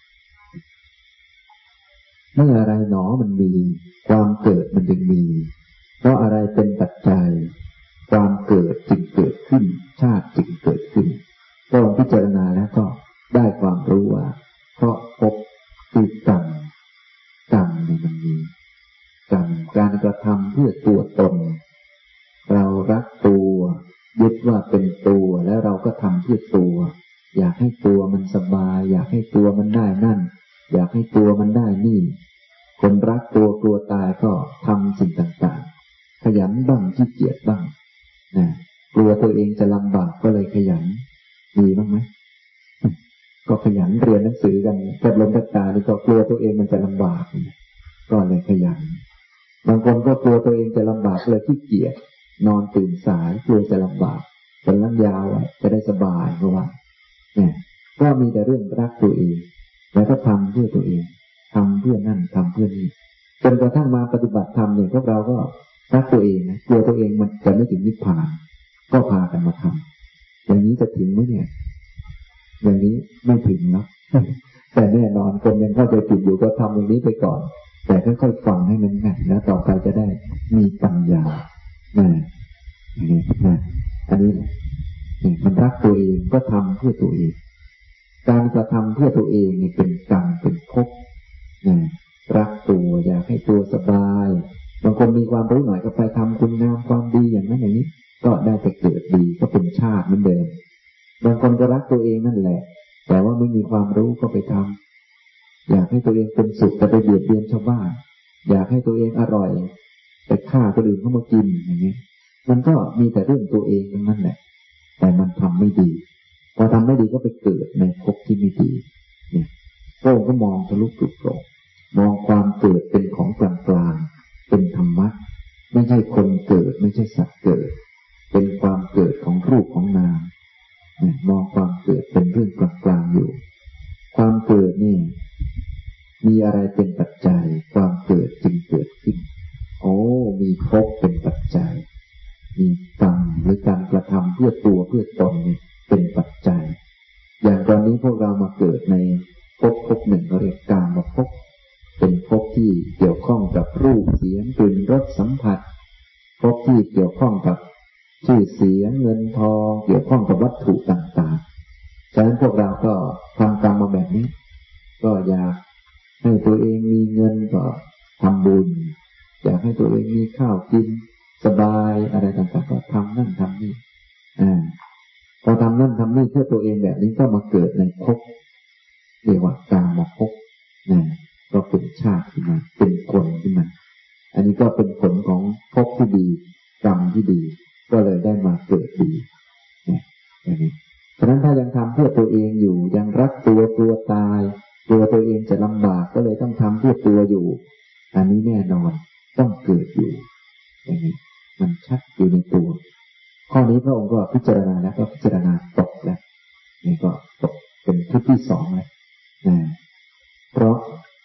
เมื่ออะไรหนอมันมีความเกิดมันจึงมีเพราะอะไรเป็นปัจจัยความเกิดจึงเกิดขึ้นชาติจึงเกิดขึ้นก็พิจารณาแล้วก็ได้ความรู้ว่าเพราะภพคือกรรมกรรมเนี่ยมันมีกรรมการกระทำเพื่อตัวตนเรารักตัวยึดว่าเป็นตัวแล้วเราก็ทำเพื่อตัวอยากให้ตัวมันสบายอยากให้ตัวมันได้นั่นอยากให้ตัวมันได้นี่คนรักตัวกลัวตายก็ทำสิ่งต่างๆขยันบ้างขี้เกียจบ้างนะกลัวตัวเองจะลำบากก็เลยขยันมีบ้างไหมก็ขยันเรียนหนังสือกันแทบล้มแทบตายนี่ก็กลัวตัวเองมันจะลำบากก็เลยขยันบางคนก็กลัวตัวเองจะลำบากเลยขี้เกียจนอนตื่นสายกลัวจะลำบากเป็นลั้นยาวจะได้สบายเพราะว่าเนี่ยก็มีแต่เรื่องรักตัวเองแล้วก็ทำเพื่อตัวเองทำเพื่อนั่นทำเพื่อนี้จนกระทั่งมาปฏิบัติธรรมเนี่ยพวกเราก็รักตัวเองนะกลัวตัวเองมันจะไม่ถึงนิพพานก็พากันมาทำอย่างนี้จะถึงไหมเนี่ยอย่างนี้ไม่ถึงเนาะแต่แน่นอนคนยังเข้าใจผิดอยู่ก็ทำอย่างนี้ไปก่อนแต่ค่อยๆฟังให้มันแน่นแล้วต่อไปจะได้มีปัญญานะนี่นะอันนี้นี่มันรักตัวเองก็ทำเพื่อตัวเองการกระทำเพื่อตัวเองนี่เป็นกรรมเป็นภพนะรักตัวอยากให้ตัวสบายบางคนมีความรู้หน่อยก็ไปทำคุณงามความดีอย่างนั้นอย่างนี้ก็ได้ไปเกิดดีก็เป็นชาติเหมือนเดิมบางคนก็รักตัวเองนั่นแหละแต่ว่าไม่มีความรู้ก็ไปทำอยากให้ตัวเองเป็นสุขแต่ไปเบียดเบียนชาวบ้านอยากให้ตัวเองอร่อยไปฆ่าคนอื่นเข้ามากินอย่างนี้มันก็มีแต่เรื่องตัวเองนั่นแหละแต่มันทำไม่ดีพอทำไม่ดีก็ไปเกิดในภพที่ไม่ดีเนี่ยพระองค์ก็มองทะลุปลุกโปร่งมองความเกิดเป็นของกลางๆเป็นธรรมะไม่ใช่คนเกิดไม่ใช่สัตว์เกิดเป็นความเกิดของรูปของนามเนี่ยมองความเกิดเป็นเรื่องกลางๆอยู่ความเกิดนี่มีอะไรเป็นปัจจัยความเกิดจึงเกิดขึ้นโอ้มีภพเป็นปัจจัยมีกรรมหรือการกระทำเพื่อตัวเพื่อตนนี่เป็นปัจจัยอย่างตอนนี้พวกเรามาเกิดในภพภพหนึ่งเขาเรียกกามภพเป็นภพที่เกี่ยวข้องกับรูปเสียงกลิ่นรสสัมผัสภพที่เกี่ยวข้องกับชื่อเสียงเงินทองเกี่ยวข้องกับวัตถุต่างๆฉะนั้นพวกเราก็ทำกรรมมาแบบนี้ก็อยากให้ตัวเองมีเงินก็ทำบุญอยากให้ตัวเองมีข้าวกินสบายอะไรต่างๆก็ทำนั่นทำนี่อ่าพอทำนั่นทำนี่เพื่อตัวเองแบบนี้ก็มาเกิดในภพเรียกว่ากามภพนะก็เป็นชาติขึ้นมาเป็นคนขึ้นมาอันนี้ก็เป็นผลของภพที่ดีกรรมที่ดีก็เลยได้มาเกิดดีนะอย่างนี้ฉะนั้นถ้ายังทำเพื่อตัวเองอยู่ยังรักตัวกลัวตายกลัวตัวเองจะลำบากก็เลยต้องทำเพื่อตัวอยู่อันนี้แน่นอนต้องเกิดอยู่อย่างนี้มันชัดอยู่ในตัวข้อนี้พระองค์ก็พิจารณาแล้วก็พิจารณาตกแล้วนี่ก็ตกเป็นทุกที่สองแล้วนะเพราะ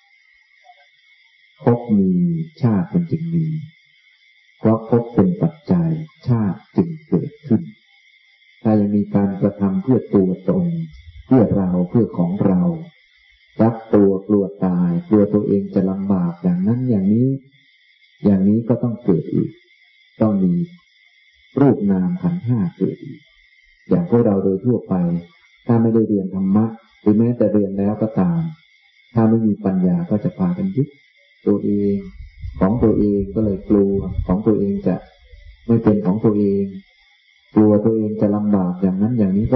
ภพมีชาติมันจึงมีเพราะภพเป็นปัจจัยชาติจึงเกิดขึ้นถ้ายังมีการกระทำเพื่อตัวตนเพื่อเราเพื่อของเรารักตัวกลัวตายกลัวตัวเองจะลำบากอย่างนั้นอย่างนี้อย่างนี้ก็ต้องเกิดอีกต้องมีรูปนามขันธ์ห้าเกิดอีกอย่างพวกเราโดยทั่วไปถ้าไม่ได้เรียนธรรมะหรือแม้แต่เรียนแล้วก็ตามถ้าไม่มีปัญญาก็จะพากันยึดตัวเองของตัวเองก็เลยกลัวของตัวเองจะไม่เป็นของตัวเองกลัวตัวเองจะลำบากอย่างนั้นอย่างนี้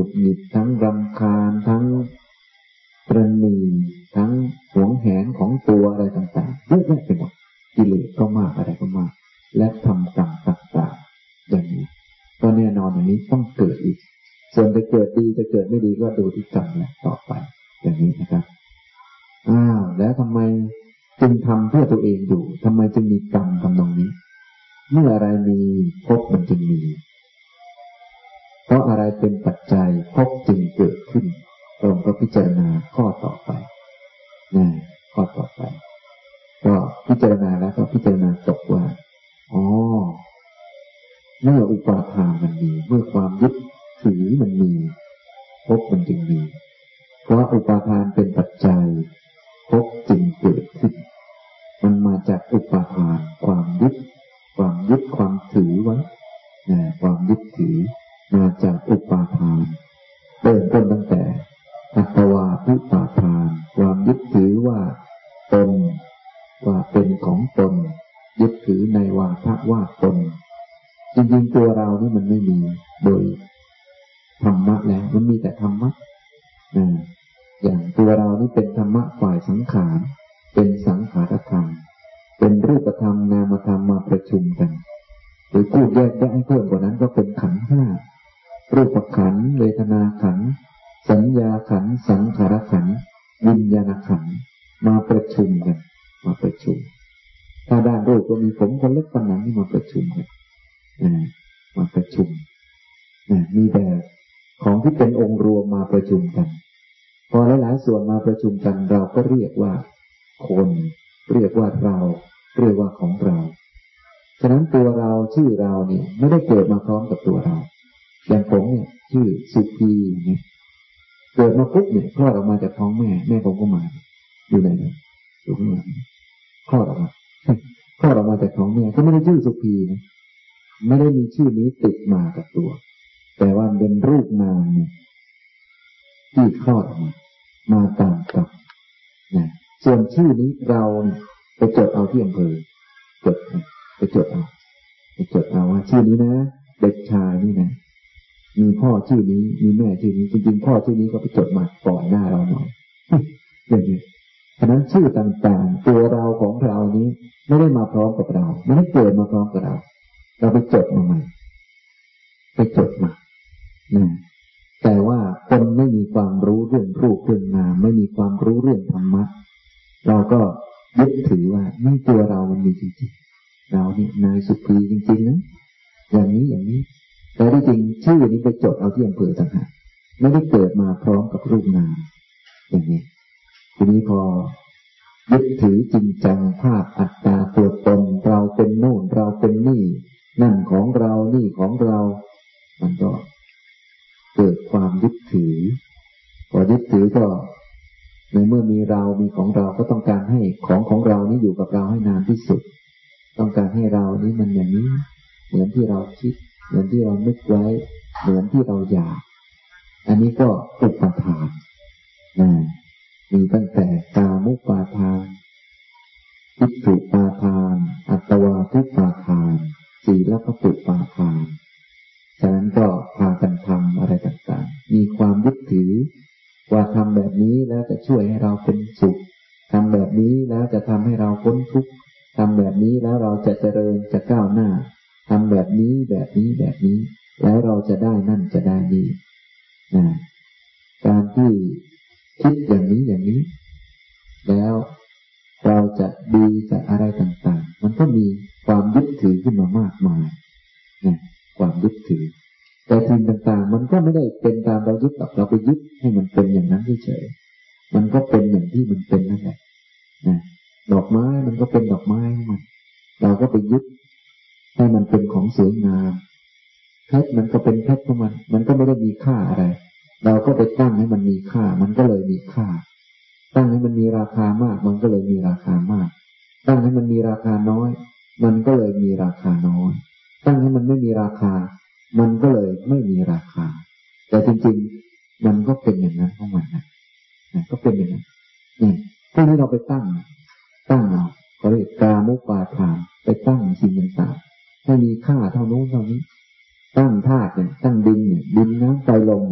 หงุดหงิดทั้งรำคาญทั้งตระหนี่ทั้งหวงแหนของตัวอะไรต่างๆเยอะแยะไปหมดกิเลสก็มากอะไรก็มากและทำกรรมต่างๆอย่างนี้ก็แน่นอนอย่างนี้ต้องเกิดอีกส่วนจะเกิดดีจะเกิดไม่ดีก็ดูที่กรรมแหละต่อไปอย่างนี้นะครับอ้าวแล้วทำไมจึงทำเพื่อตัวเองอยู่ทำไมจึงมีกรรมทำตรงนี้เมื่ออะไรมีภพมันจึงมีเพราะอะไรเป็นปัจจัยภพจึงเกิดขึ้นตรงก็พิจารณาข้อต่อไปนะข้อต่อไปก็พิจารณาแล้วก็พิจารณาจบว่าอ๋อเมื่ออุปาทานมันมีเมื่อความยึดถือมันมีภพมันจึงมีเพราะอุปาทานเป็นปัจจัยภพจึงเกิดขึ้นมันมาจากอุปาทานความยึดความยึดความถือไว้นะความยึดถือมาจากอุปาทานเริ่มต้นตั้งแต่อัตวาทุปาทานความยึดถือว่าตนว่าเป็นของตนยึดถือในวาทะว่าตนจริงๆตัวเรานี่มันไม่มีโดยธรรมะแล้วมันมีแต่ธรรมะนะอย่างตัวเรานี่เป็นธรรมะฝ่ายสังขารเป็นสังขารธรรมเป็นรูปธรรมนามธรรมมาประชุมกันหรือพูดแยกแยะให้เพิ่มกว่านั้นก็เป็นขันธ์ห้ารูปขันธ์เวทนาขันธ์สัญญาขันธ์สังขารขันธ์วิญญาณขันธ์มาประชุมกันมาประชุมถ้าด้านรูปก็มีผมคนเล็กคนหนังนี่มาประชุมกันมาประชุมมีแบบของที่เป็นองค์รวมมาประชุมกันพอหลายๆส่วนมาประชุมกันเราก็เรียกว่าคนเรียกว่าเราเรียกว่าของเราฉะนั้นตัวเราชื่อเราเนี่ยไม่ได้เกิดมาพร้อมกับตัวเราอย่างผมเนี่ยชื่อสุพีเนี่ยเกิดมาปุ๊บเนี่ยคลอดออกมาจากท้องแม่แม่ผมก็มาอยู่ไหนเนี่ยอยู่ข้างหลังคลอดออกมาคลอดออกมาจากท้องแม่ก็ไม่ได้ชื่อสุพีนะไม่ได้มีชื่อนี้ติดมากับตัวแต่ว่าเป็นรูปนามเนี่ยที่คลอดออกมามาตามกรรมนะส่วนชื่อนี้เราไปจดเอาที่อำเภอจดไปจดเอาไปจดเอาว่าชื่อนี้นะเด็กชายนี่นะมีพ่อชื่อนี้มีแม่ชื่อนี้จริงๆพ่อชื่อนี้ก็ไปจดมาก่อนหน้าเราหน่อยอย่างนี้ฉะนั้นชื่อต่างๆตัวเราของเรานี้ไม่ได้มาพร้อมกับเราไม่ได้เกิดมาพร้อมกับเราเราไปจดมาใหม่ไปจดมานะแต่ว่าคนไม่มีความรู้เรื่องรูปเรื่องนามไม่มีความรู้เรื่องธรรมะเราก็ยึดถือว่านี่ตัวเรามันมีจริงๆเรานี่นายสุพีจริงๆนะอย่างนี้อย่างนี้แต่ที่จริงชื่อนี้ไปจดเอาที่อำเภอต่างหากไม่ได้เกิดมาพร้อมกับรูปนามอย่างนี้ทีนี้พอยึดถือจริงจังภาพอัตตาตัวตนเราเป็นโน่นเราเป็นนี่นั่นของเรานี่ของเรามันก็เกิดความยึดถือพอยึดถือก็ในเมื่อมีเรามีของเราก็ต้องการให้ของของเรานี้อยู่กับเราให้นานที่สุดต้องการให้เรานี้มันอย่างนี้เหมือนที่เราคิดเหมือนที่เรานึกไว้เหมือนที่เราอยากอันนี้ก็อุปาทานนะมีตั้งแต่กามุปาทานทิฏฐุปาทานอัตวาทุปาทานศีลพัตตุปาทานฉะนั้นก็พากันทำอะไรต่างๆมีความยึดถือว่าทำแบบนี้แล้วจะช่วยให้เราเป็นสุขทำแบบนี้แล้วจะทำให้เราพ้นทุกข์ทำแบบนี้แล้วเราจะเจริญจะก้าวหน้าทำแบบนี้แบบนี้แบบนี้แล้วเราจะได้นั่นจะได้นี่นะการที่คิดอย่างนี้อย่างนี้แล้วเราจะดีจะอะไรต่างๆมันก็มีความยึดถือขึ้นมามากมายนะความยึดถือแต่สิ่งต่างๆมันก็ไม่ได้เป็นตามเรายึดหรอกเราไปยึดให้มันเป็นอย่างนั้นเฉยๆมันก็เป็นอย่างที่มันเป็นนั่นแหละนะดอกไม้มันก็เป็นดอกไม้ของมันเราก็ไปยึดให้มันเป็นของสวยงามเพชรมันก็เป็นเพชรของมันมันก็ไม่ได้มีค่าอะไรเราก็ไปตั้งให้มันมีค่ามันก็เลยมีค่าตั้งให้มันมีราคามากมันก็เลยมีราคามากตั้งให้มันมีราคาน้อยมันก็เลยมีราคาน้อยตั้งให้มันไม่มีราคามันก็เลยไม่มีราคาแต่จริงๆมันก็เป็นอย่างนั้นของมันนะนะก็เป็นอย่างนั้นเนี่ยพวกนี้เราไปตั้งตั้งเอาเขาเรียกกามุปาทานไปตั้งสิ่งต่างๆ ให้มีค่าเท่านู้นเท่านี้ตั้งธาตุเนี่ยตั้งดินเนี่ยดินน้ำไฟลมเนี่ยใ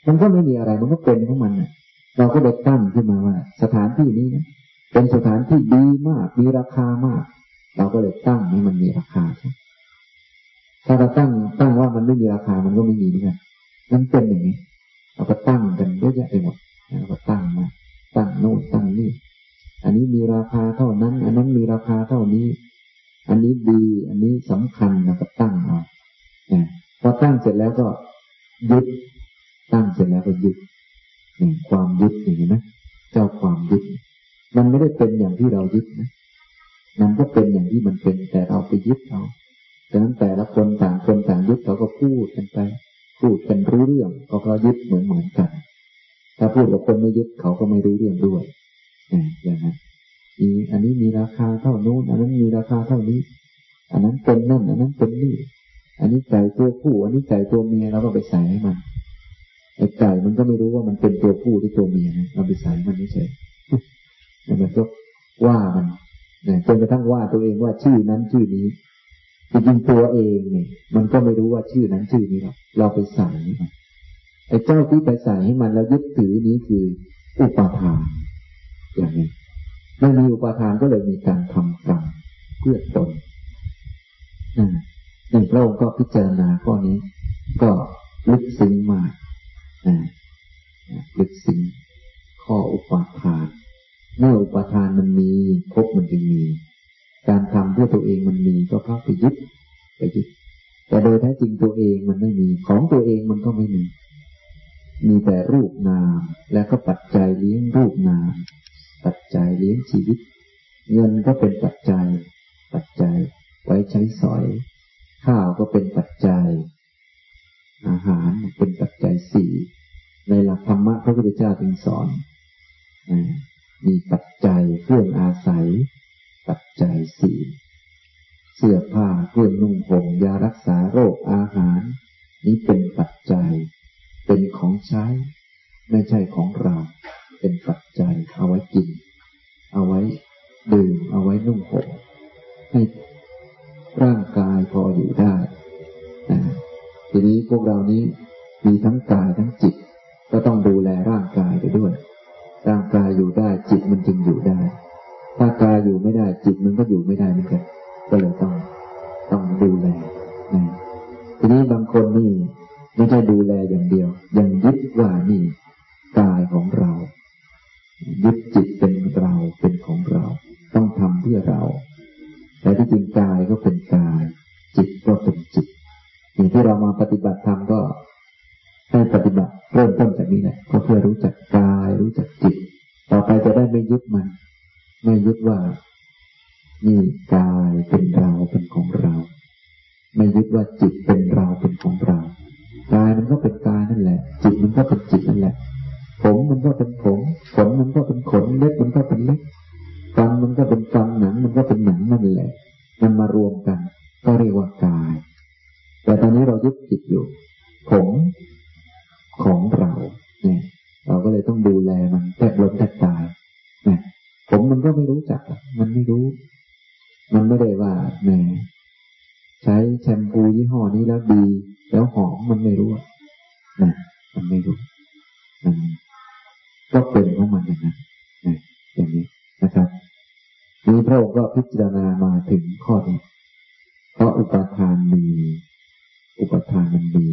มันก็ไม่มีอะไรมันก็เป็นของมันนะเราก็เลยตั้งขึ้นมาว่าสถานที่นี้นะเป็นสถานที่ดีมากมีราคามากเราก็เลยตั้งให้มันมีราคาถ้าเราตั้งตั้งว่ามันไม่มีราคามันก็ไม่มีนี่ไงมันเป็นอย่างนี้เราก็ตั้งกันเยอะแยะไปหมดเราก็ตั้งมาตั้งโน่นตั้งนี่อันนี้มีราคาเท่านั้นอันนั้นมีราคาเท่านี้อันนี้ดีอันนี้สำคัญเราก็ตั้งเอาเนี่ยพอตั้งเสร็จแล้วก็ยึดตั้งเสร็จแล้วก็ยึดเนี่ยความยึดอย่างนี้นะเจ้าความยึดมันไม่ได้เป็นอย่างที่เรายึดนะมันก็เป็นอย่างที่มันเป็นแต่เราไปยึดเอาดังนั้นแต่ละคนต่างคนต่างยึดเขาก็พูดกันไปพูดกันรู้เรื่องก็เพราะยึดเหมือนเหมือนกันถ้าพูดกับคนไม่ยึดเขาก็ไม่รู้เรื่องด้วยอย่างนั้นอีอันนี้มีราคาเท่านู้นอันนั้นมีราคาเท่านี้อันนั้นเป็นนั่นอันนั้นเป็นนี่อันนี้ไก่ตัวผู้อันนี้ไก่ตัวเมียเราก็ไปใส่ให้มันไอ้ไก่มันก็ไม่รู้ว่ามันเป็นตัวผู้หรือตัวเมียนะเราไปใส่มันเฉยๆแล้วมันก็ว่ามันเนี่ยจนกระทั่งว่าตัวเองว่าชื่อนั้นชื่อนี้จริงๆตัวเองเนี่ยมันก็ไม่รู้ว่าชื่อนั้นชื่อนี้หรอกเราไปใส่ให้มันไอ้เจ้าที่ไปใส่ให้มันแล้วยึดถือนี้คืออุปาทานอย่างนี้เมื่อมีอุปาทานก็เลยมีการทำกรรมเพื่อตนนั่นในพระองค์ก็พิจารณาข้อนี้ก็ลึกซึ้งมากนะลึกซึ้งข้ออุปาทานเมื่ออุปาทานมันมีภพมันจึงมีการทำเพื่อตัวเองมันมีก็เพราะไปยึดไปยึดแต่โดยแท้จริงตัวเองมันไม่มีของตัวเองมันก็ไม่มีมีแต่รูปนามและก็ปัจจัยเลี้ยงรูปนามปัจจัยเลี้ยงชีวิตเงินก็เป็นปัจจัยปัจจัยไว้ใช้สอยข้าวก็เป็นปัจจัยอาหารเป็นปัจจัยสี่ในหลักธรรมะพระพุทธเจ้าจึงสอนมีปัจจัยเครื่องอาศัยปัจจัยสี่เสื้อผ้าเครื่องนุ่งห่มยารักษาโรคอาหารนี้เป็นปัจจัยเป็นของใช้ไม่ใช่ของเราเป็นปัจจัยเอาไว้กินเอาไว้ดื่มเอาไว้นุ่งห่มให้ร่างกายพออยู่ได้นะทีนี้พวกเรานี้มีทั้งกายทั้งจิตก็ต้องดูแลร่างกายไปด้วยร่างกายอยู่ได้จิตมันจึงอยู่ได้ถ้ากายอยู่ไม่ได้จิตมันก็อยู่ไม่ได้เหมือนกันก็เลยต้องต้องดูแลนะทีนี้บางคนนี่ไม่ใช่ดูแลอย่างเดียวยังยึดว่านี่กายของเรายึดจิตเป็นเราเป็นของเราต้องทำเพื่อเราแต่ที่จริงกายก็เป็นกายจิตก็เป็นจิตอย่างที่เรามาปฏิบัติธรรมก็ให้ปฏิบัติเริ่มต้นจากนี้แหละก็เพื่อรู้จักกายรู้จักจิตต่อไปจะได้ไม่ยึดมันไม่ยึดว่านี่กายเป็นเราเป็นของเราไม่ยึดว่าจิตเป็นเราเป็นของเรากายมันก็เป็นกายนั่นแหละจิตมันก็เป็นจิตนั่นแหละผมมันก็เป็นผมขนมันก็เป็นขนเล็บมันก็เป็นเล็บฟันมันก็เป็นฟันหนังมันก็เป็นหนังนั่นแหละมันมารวมกันก็เรียกว่ากายแต่ตอนนี้เรายึดจิตอยู่ผมของเราเนี่ยเราก็เลยต้องดูแลมันแทบล้มแทบตายเนี่ยผมมันก็ไม่รู้จักมันไม่รู้มันไม่ได้ว่าแหมใช้แชมพูยี่ห้อนี้แล้วดีแล้วหอมมันไม่รู้นะมันไม่รู้มันก็เป็นของมันอย่างนั้นนะอย่างนี้นะครับนี้พระองค์ก็พิจารณามาถึงข้อนี้เพราะอุปาทานมีอุปาทานมันมี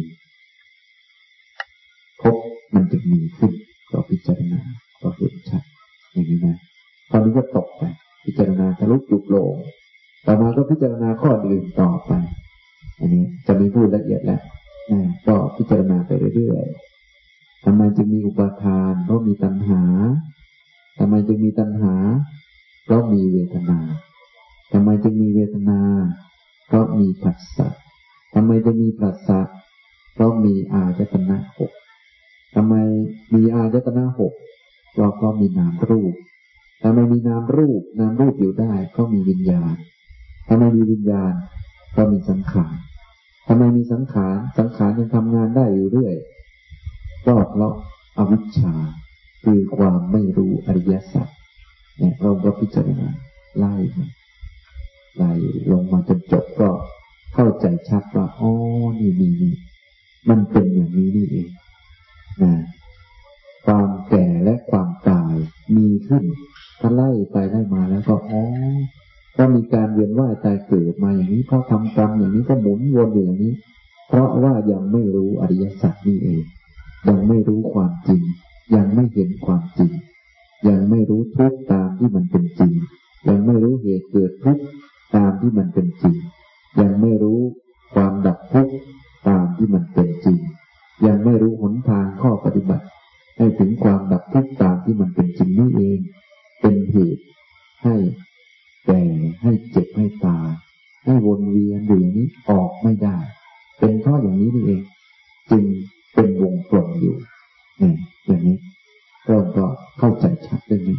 ภพมันจึงมีขึ้นก็พิจารณาก็เห็นชัดอย่างนี้นะตอนนี้ก็ตกไปพิจารณาทะลุจุกโลงต่อมาก็พิจารณาข้ออื่นต่อไปอันนี้จะมีพูดละเอียดแล้วนะก็พิจารณาไปเรื่อยๆทำไมจึงมีอุปาทานเพราะมีตัณหาทำไมจึงมีตัณหาเพราะมีเวทนาทำไมจึงมีเวทนาเพราะมีผัสสะทำไมจะมีผัสสะเพราะมีอายตนะหกทำไมมีอายตนะหกเพราะเพราะมีนามรูปทำไมมีนามรูปนามรูปอยู่ได้เพราะมีวิญญาณทำไมมีวิญญาณเพราะมีสังขารทำไมมีสังขารสังขารยังทำงานได้อยู่เรื่อยก็เพราะอวิชชาคือความไม่รู้อริยสัจเนี่ยเราก็พิจารณาไล่ไล่ลงมาจนจบก็เข้าใจชัดว่าอ๋อนี่นี่นี่มันเป็นอย่างนี้นี่เองนะความแก่และความตายมีขึ้นถ้าไล่ไปไล่มาแล้วก็อ๋อก็มีการเวียนว่ายตายเกิดมาอย่างนี้เพราะทำกรรมอย่างนี้ก็หมุนวนอยู่อย่างนี้เพราะว่ายังไม่รู้อริยสัจนี่เองยังไม่รู้ความจริงยังไม่เห็นความจริงยังไม่รู้ทุกข์ตามที่มันเป็นจริงยังไม่รู้เหตุเกิดทุกข์ตามที่มันเป็นจริงยังไม่รู้ความดับทุกข์ตามที่มันเป็นจริงยังไม่รู้หนทางข้อปฏิบัติให้ถึงความดับทุกข์ตามที่มันเป็นจริงนี่เองเป็นเหตุให้แก่ให้เจ็บให้ตายให้วนเวียนอยู่อย่างนี้ออกไม่ได้เป็นเพราะอย่างนี้นี่เองจึงเป็นวงกลมอยู่เนี่ยอย่างนี้เราก็เข้าใจชัดเรื่องนี้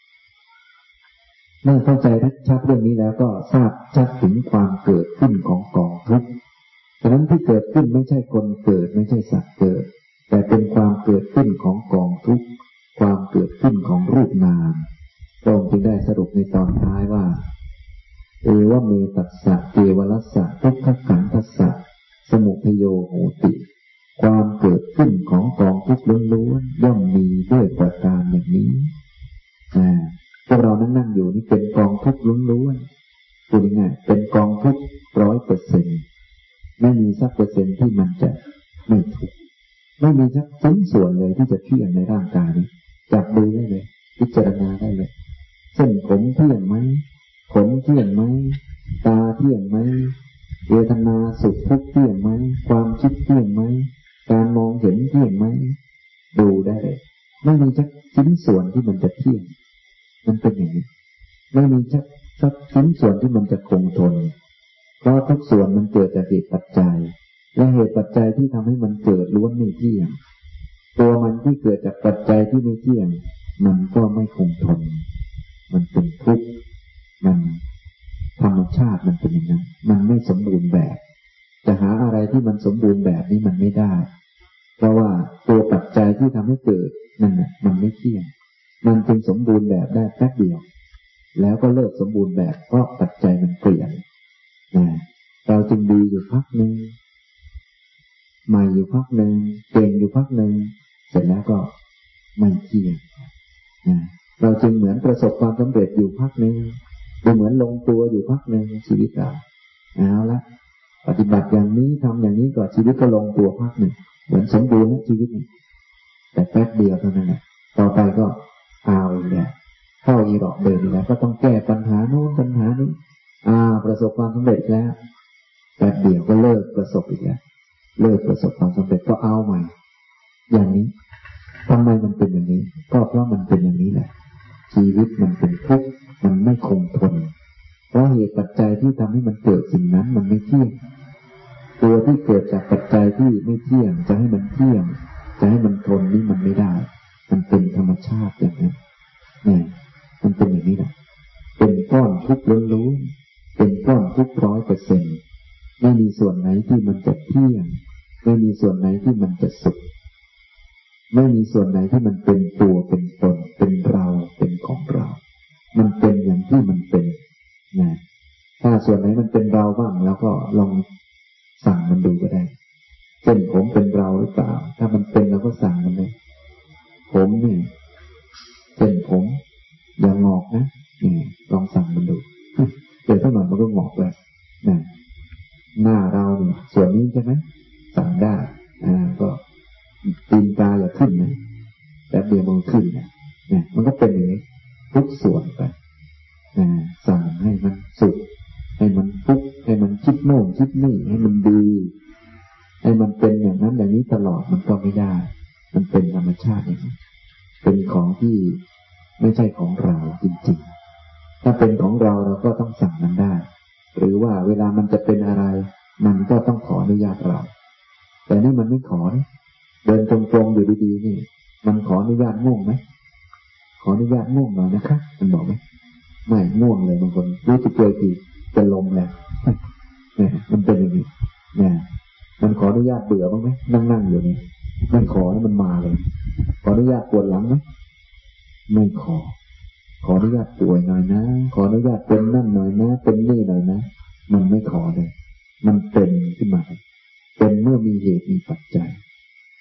เมื่อเข้าใจชัดเรื่องนี้แล้วก็ทราบชัดถึงความเกิดขึ้นของกองทุกข์ฉะนั้นที่เกิดขึ้นไม่ใช่คนเกิดไม่ใช่สัตว์เกิดแต่เป็นความเกิดขึ้นของกองทุกข์ความเกิดขึ้นของรูปนามพระองค์จึงได้สรุปในตอนท้ายว่าเอวเมตัสสะเกวลัสสะทุกขขันธัสสะสมุทัยโยโหติความเกิดขึ้นของกองทุกข์ล้วนๆย่อมมีด้วยประการอย่างนี้อ่าพวกเรานั่งนั่งอยู่นี่เป็นกองทุกข์ล้วนๆพูดง่ายๆเป็นกองทุกข์ร้อยเปอร์เซ็นต์ไม่มีสักเปอร์เซ็นต์ที่มันจะไม่ทุกข์ไม่มีสักชิ้นส่วนเลยที่จะเที่ยงในร่างกายนี้จับดูได้เลยพิจารณาได้เลยเส้นผมเที่ยงไหมขนเที่ยงไหมตาเที่ยงไหมเวทนาสุขทุกข์เที่ยงไหมความคิดเที่ยงไหมการมองเห็นเที่ยงไหมดูได้เลยไม่มีสักชิ้นส่วนที่มันจะเที่ยงมันเป็นอย่างนี้ไม่มีสักสักชิ้นส่วนที่มันจะคงทนเพราะทุกส่วนมันเกิดจากเหตุปัจจัยและเหตุปัจจัยที่ทำให้มันเกิดล้วนไม่เที่ยงตัวมันที่เกิดจากปัจจัยที่ไม่เที่ยงมันก็ไม่คงทนมันเป็นทุกข์มันธรรมชาติมันเป็นอย่างนั้นมันไม่สมบูรณ์แบบจะหาอะไรที่มันสมบูรณ์แบบนี้มันไม่ได้เพราะว่าตัวปัจจัยที่ทำให้เกิดนั่นน่ะมันไม่เที่ยงมันจึงสมบูรณ์แบบได้แป๊บเดียวแล้วก็เลิกสมบูรณ์แบบเพราะปัจจัยมันเปลี่ยนนะเราจึงดีอยู่พักหนึ่งใหม่อยู่พักหนึ่งเก่งอยู่พักหนึ่งเสร็จแล้วก็ไม่เที่ยงนะเราจึงเหมือนประสบความสำเร็จอยู่พักหนึ่งดูเหมือนลงตัวอยู่พักหนึ่งชีวิตเราเอาละปฏิบัติอย่างนี้ทำอย่างนี้ก่อนชีวิตก็ลงตัวพักหนึ่งเหมือนสมบูรณ์ชีวิตนี้แต่แป๊บเดียวเท่านั้นแหละต่อไปก็เอาอีกแล้วเข้าอีหลอกเดินอีกแล้วก็ต้องแก้ปัญหาโน้นปัญหานี้อ่าประสบความสำเร็จแล้วแป๊บเดียวก็เลิกประสบอีกแล้วเลิกประสบความสำเร็จก็เอาใหม่อย่างนี้ทำไมมันเป็นอย่างนี้ก็เพราะมันเป็นอย่างนี้แหละชีวิตมันเป็นทุกข์มันไม่คงทนเพราะเหตุปัจจัยที่ทำให้มันเกิดสิ่งนั้นมันไม่เที่ยงตัวที่เกิดจากปัจจัยที่ไม่เที่ยงจะให้มันเที่ยงจะให้มันทนนี่มันไม่ได้มันเป็นธรรมชาติอย่างนั้นเนี่ยมันเป็นอย่างนี้แหละเป็นก้อนทุกข์ล้วนๆเป็นก้อนทุกข์ร้อยเปอร์เซ็นต์ไม่มีส่วนไหนที่มันจะเที่ยงไม่มีส่วนไหนที่มันจะสุขไม่มีส่วนไหนที่มันเป็นตัวเป็นตนเป็นเราเป็นของเรามันเป็นอย่างที่มันเป็นนะถ้าส่วนไหนมันเป็นเราบ้างแล้วก็ลองสั่งมันดูก็ได้เช่นผมเป็นเราหรือเปล่าถ้ามันเป็นเราก็สั่งมันเลยผมนี่เช่นผมอย่างงอกนะนี่ลองสั่งมันดูเดี๋ยวสักหน่อยมันก็งอกแล้วนะหน้าเราเนี่ยส่วนนี้ใช่ไหมสั่งได้อ่าก็ตีนกาอย่าขึ้นนะแต่เดี๋ยวมันขึ้นนะเนี่ยมันก็เป็นอย่างนี้ทุกส่วนไปนะสั่งให้มันสุขให้มันทุกข์ให้มันคิดโน่นคิดนี่ให้มันดีให้มันเป็นอย่างนั้นอย่างนี้ตลอดมันก็ไม่ได้มันเป็นธรรมชาติอย่างนี้เป็นของที่ไม่ใช่ของเราจริงๆถ้าเป็นของเราเราก็ต้องสั่งมันได้หรือว่าเวลามันจะเป็นอะไรมันก็ต้องขออนุญาตเราแต่นี่มันไม่ขอนะเดินตรงๆอยู่ดีๆนี่มันขออนุญาตง่วงไหมขออนุญาตง่วงหน่อยนะคะมันบอกไหมไม่ง่วงเลยบางคนรู้สึกตัวทีจะลมแล้วเนี่ยมันเป็นอย่างนี้เนี่ยมันขออนุญาตเบื่อบ้างไหมนั่งๆอยู่นี่มันขอแล้วมันมาเลยขออนุญาตปวดหลังไหมไม่ขอขออนุญาตป่วยหน่อยนะขออนุญาตเป็นนั่นหน่อยนะเป็นนี่หน่อยนะมันไม่ขอเลยมันเป็นขึ้นมาเป็นเมื่อมีเหตุมีปัจจัยเ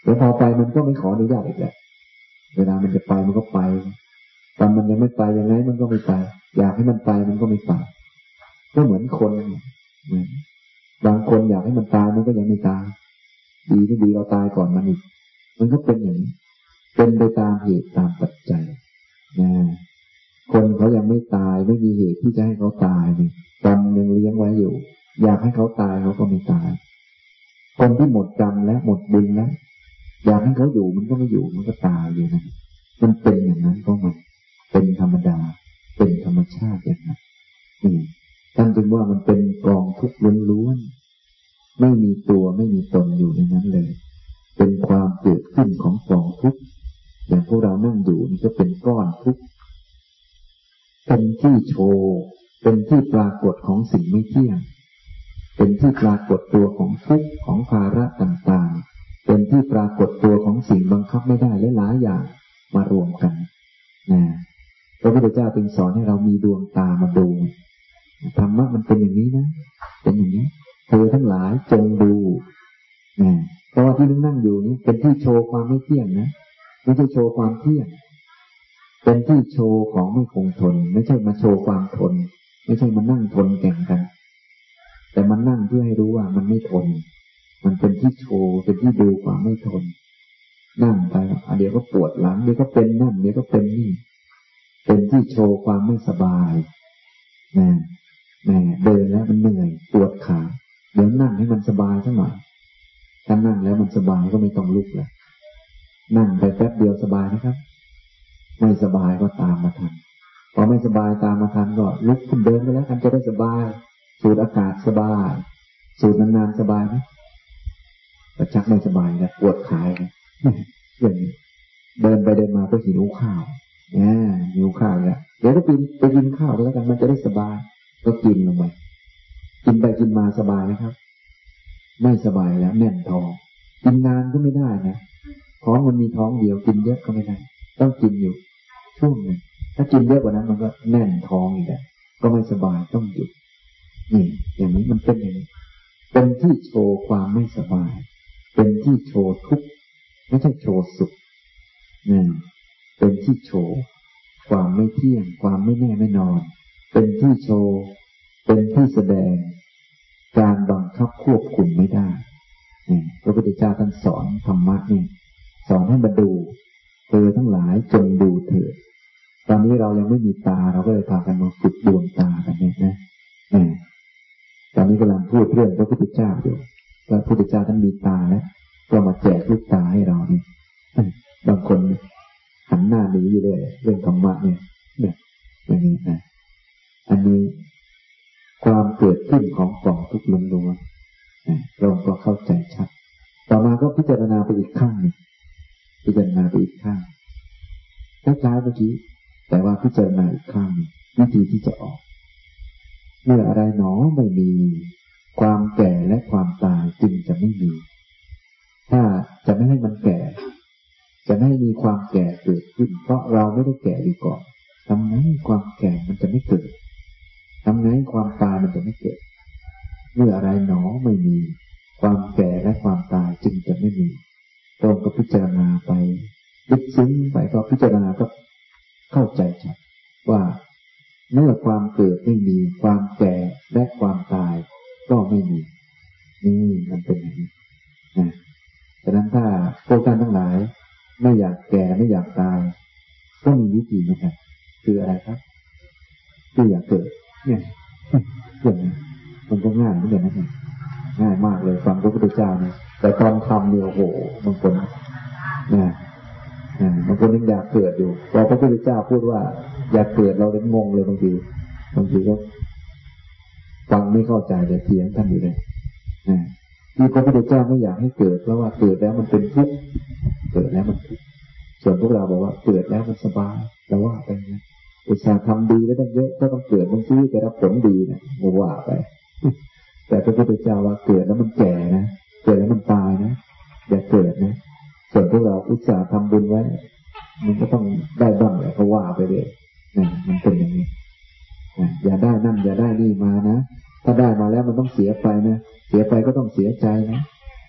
แล้วพอไปมันก็ไม่ขออนุญาตอีกแหละเวลามันจะไปมันก็ไปตอนมันยังไม่ไปยังไงมันก็ไม่ไปอยากให้มันไปมันก็ไม่ไปก็เหมือนคนเหมือนบางคนอยากให้มันตายมันก็ยังไม่ตายดีที่ดีเราตายก่อนมันอีกมันก็เป็นอย่างนี้เป็นไปตามเหตุตามปัจจัยนะคนเขายังไม่ตายไม่มีเหตุที่จะให้เขาตายนี่กรรมยังเลี้ยงไว้อยู่อยากให้เขาตายเขาก็ไม่ตายคนที่หมดกรรมแล้วหมดบุญแล้วอยากให้เขาอยู่มันก็ไม่อยู่มันก็ตายอยู่นะมันเป็นอย่างนั้นเพราะมันเป็นธรรมดาเป็นธรรมชาติอย่างนั้นนี่ท่านจึงว่ามันเป็นกองทุกข์ล้วนๆไม่มีตัวไม่มีตนอยู่ในนั้นเลยเป็นความเกิดขึ้นของกองทุกข์อย่างพวกเรานั่งอยู่นี่ก็เป็นก้อนทุกข์เป็นที่โชว์เป็นที่ปรากฏของสิ่งไม่เที่ยงเป็นที่ปรากฏตัวของทุกข์ของภาระต่างๆเป็นที่ปรากฏตัวของสิ่งบังคับไม่ได้หลายๆอย่างมารวมกันนะพระพุทธเจ้าจึงสอนให้เรามีดวงตามาดูธรรมะมันเป็นอย่างนี้นะเป็นอย่างนี้เธอทั้งหลายจงดูนะเพราะว่าที่นั่งอยู่นี้เป็นที่โชว์ความไม่เที่ยงนะไม่ใช่โชว์ความเที่ยงเป็นที่โชว์ของไม่คงทนไม่ใช่มาโชว์ความทนไม่ใช่มานั่งทนแข่งกันแต่มันนั่งเพื่อให้รู้ว่ามันไม่ทนมันเป็นที่โชว์เป็นที่ดูความไม่ทนนั่งไปเดี๋ยวก็ปวดหลังเดี๋ยวก็เป็นนั่นเดี๋ยวก็เป็นนี่เป็นที่โชว์ความไม่สบายนะแหมเดินแล้วมันเหนื่อยปวดขาเดี๋ยวนั่งให้มันสบายสักหน่อยถ้านั่งแล้วมันสบายก็ไม่ต้องลุกแล้วนั่งไปแป๊บเดียวสบายนะครับไม่สบายก็ตามมาทันพอไม่สบายตามมาทันก็ลุกขึ้นเดินไปแล้วกันจะได้สบายสูดอากาศสบายสูดนานๆสบายไหมแต่ชักไม่สบายนะปวดขานะอย่างนี้เดินไปเดินมาก็หิวข้าวอ่าหิวข้าวแล้วเดี๋ยวก็กินไปกินข้าวแล้วกันมันจะได้สบายก็กินลงไปกินไปกินมาสบายนะครับไม่สบายแล้วแน่นท้องกินนานก็ไม่ได้นะท้องมันมีท้องเดียวกินเยอะก็ไม่ได้ต้องกินอยู่ช่วงหนึ่งถ้ากินเยอะกว่านั้นมันก็แน่นท้องอีกแล้วก็ไม่สบายต้องหยุดนี่อย่างนี้มันเป็นอย่างนี้เป็นที่โชว์ความไม่สบายเป็นที่โชว์ทุกข์ไม่ใช่โชว์สุขนี่เป็นที่โชว์ความไม่เที่ยงความไม่แน่ไม่นอนเป็นที่โชว์เป็นที่แสดงการบังคับควบคุมไม่ได้นี่พระพุทธเจ้าท่านสอนธรรมะนี่สอนให้มาดูเธอทั้งหลายจงดูเถิดตอนนี้เรายังไม่มีตาเราก็เลยพากันมาฝึกดวงตากันเนี่ยนะนี่ตอนนี้กำลังพูดเรื่องพระพุทธเจ้าอยู่พระพุทธเจ้าท่านมีตาแล้วก็มาแจกลูกตาให้เรานี่บางคนหันหน้าหนีอยู่เลยเรื่องธรรมะเนี่ยเนี่ยอย่างนี้นะอันนี้ความเกิดขึ้นของกองทุกข์ล้วนๆเราก็เข้าใจชัดต่อมาก็พิจารณาไปอีกข้างหนึ่งพิจารณาไปอีกข้างคล้ายๆเมื่อกี้แต่ว่าพิจารณาอีกข้างวิธีที่จะออกเมื่ออะไรหนอไม่มีความแก่และความตายจึงจะไม่มีถ้าจะไม่ให้มันแก่จะไม่ให้มีความแก่เกิดขึ้นเพราะเราไม่ได้แก่อยู่ก่อนทำไงความแก่มันจะไม่เกิดทำไงความตายมันจะไม่เกิดเมื่ออะไรหนอไม่มีความแก่และความตายจึงจะไม่มีตรงก็พิจารณาไปลึกซึ้งไปก็พิจารณาก็เข้าใจชัดว่าเมื่อความเกิดไม่มีความแก่และความตายก็ไม่มีนี่มันเป็นอย่างนี้นะฉะนั้นถ้าพวกท่านทั้งหลายไม่อยากแก่ไม่อยากตายก็มีวิธีเหมือนกันคืออะไรครับคืออยากเกิดเนี่ยเรื่องนี้มันก็ง่ายเหมือนกันนะง่ายมากเลยฟังพระพุทธเจ้าเนี่ยแต่ตอนทำเนี่ยโอ้โหบางคนนะบางคนยังอยากเกิดอยู่พอพระพุทธเจ้าพูดว่าอยากเกิดเราเลยงงเลยบางทีบางทีก็ฟังไม่เข้าใจเลยเถียงท่านอยู่เลยนะที่พระพุทธเจ้าไม่อยากให้เกิดเพราะว่าเกิดแล้วมันเป็นทุกข์เกิดแล้วมันทุกข์ส่วนพวกเราบอกว่าเกิดแล้วมันสบายแต่ว่าไปนะอุตส่าห์ทำดีแล้วตั้งเยอะก็ต้องเกิดบางทีจะรับผลดีนะว่าไปแต่พระพุทธเจ้าว่าเกิดแล้วมันแก่นะเกิดแล้วมันตายนะอย่าเกิดนะส่วนพวกเราอุตส่าห์ทำบุญไว้มันก็ต้องได้บ้างแหละเขาว่าไปเลยนะมันเป็นอย่างนี้นะอย่าได้นั่นอย่าได้นี่มานะถ้าได้มาแล้วมันต้องเสียไปนะเสียไปก็ต้องเสียใจนะ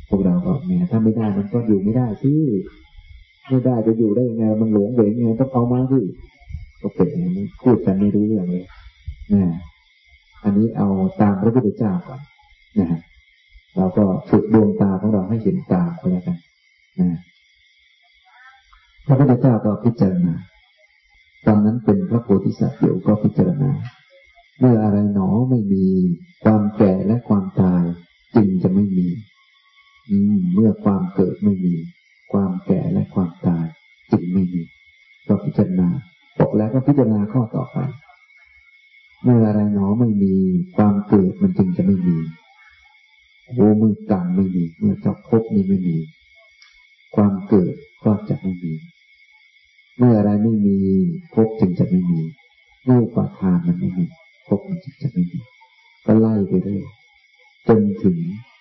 พวกเราก็แม้ถ้าไม่ได้มันก็อยู่ไม่ได้สิไม่ได้จะอยู่ได้ยังไงมันหลวงเหวงไงต้องเอามาสิก็เป็นอย่างนี้พูดกันไม่รู้เรื่องเลยนะอันนี้เอาตามพระพุทธเจ้าก่อนนะฮะเราก็ฝึกดวงตาของเราให้เห็นตามก็แล้วกันนะพระพุทธเจ้าก็พิจารณาตอนนั้นเป็นพระโพธิสัตว์อยู่ก็พิจารณาเมื่ออะไรหนอไม่มีความแก่และความตายจึงจะไม่มีอืมเมื่อความเกิดไม่มีความแก่และความตายจึงไม่มีก็พิจารณาบอกแล้วก็พิจารณาข้อต่อไปเมื่ออะไรหนอไม่มีความเกิดมันจึงจะไม่มีโอ้มือกลางไม่มีเมื่อเจ้าภพนี้ไม่มีความเกิดก็จะไม่มีเมื่ออะไรไม่มีภพจึงจะไม่มีเมื่ออุปาทานมันไม่มีภพมันจึงจะไม่มีก็ไล่ไปเรื่อยจนถึง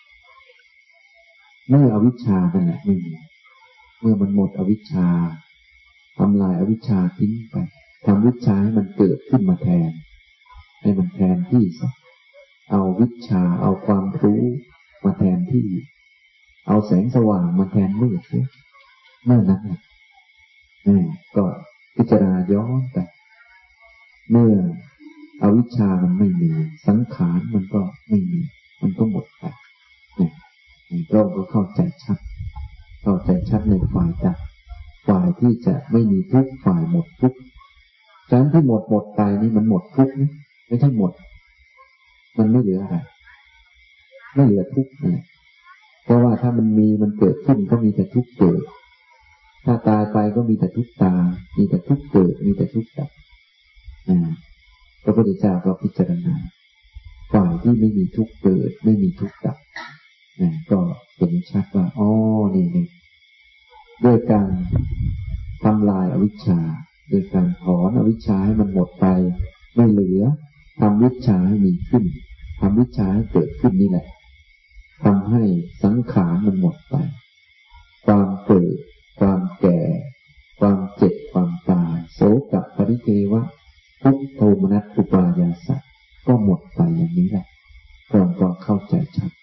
เมื่ออวิชชานั่นแหละไม่มีเมื่อมันหมดอวิชชาทำลายอวิชชาทิ้งไปทำวิชชาให้มันเกิดขึ้นมาแทนให้มันแทนที่ซะเอาวิชาเอาความรู้มาแทนที่เอาแสงสว่างมาแทนมืดเสียเมื่อนั้นนะนี่ก็พิจารณาย้อนไปเมื่ออวิชชามันไม่มีสังขารมันก็ไม่มีมันก็หมดไปเนี่ยเราก็เข้าใจชัดเข้าใจชัดในฝ่ายดับฝ่ายที่จะไม่มีทุกข์ฝ่ายหมดทุกข์ฉะนั้นที่หมดหมดไปนี่มันหมดทุกข์นะไม่ใช่หมดมันไม่เหลืออะไรไม่เหลือทุกข์นั่นแหละเพราะว่าถ้ามันมีมันเกิดขึ้นก็มีแต่ทุกข์เกิดถ้าตายไปก็มีแต่ทุกข์ตายมีแต่ทุกข์เกิดมีแต่ทุกข์ดับพระพุทธเจ้าก็พิจารณาฝ่ายที่ไม่มีทุกข์เกิดไม่มีทุกข์ดับก็เห็นชัดว่าอ๋อนี่นี่ด้วยการทำลายอวิชชาโดยการถอนอวิชชาให้มันหมดไปไม่เหลือทำวิชชาให้มีขึ้นทำวิชชาให้เกิดขึ้นนี่แหละทำให้สังขารมันหมดไปความเกิดความแก่ความเจ็บความตายโสกปริเทวะทุกขโทมนัสอุปายาสะก็หมดไปอย่างนี้แหละเราก็เข้าใจชัด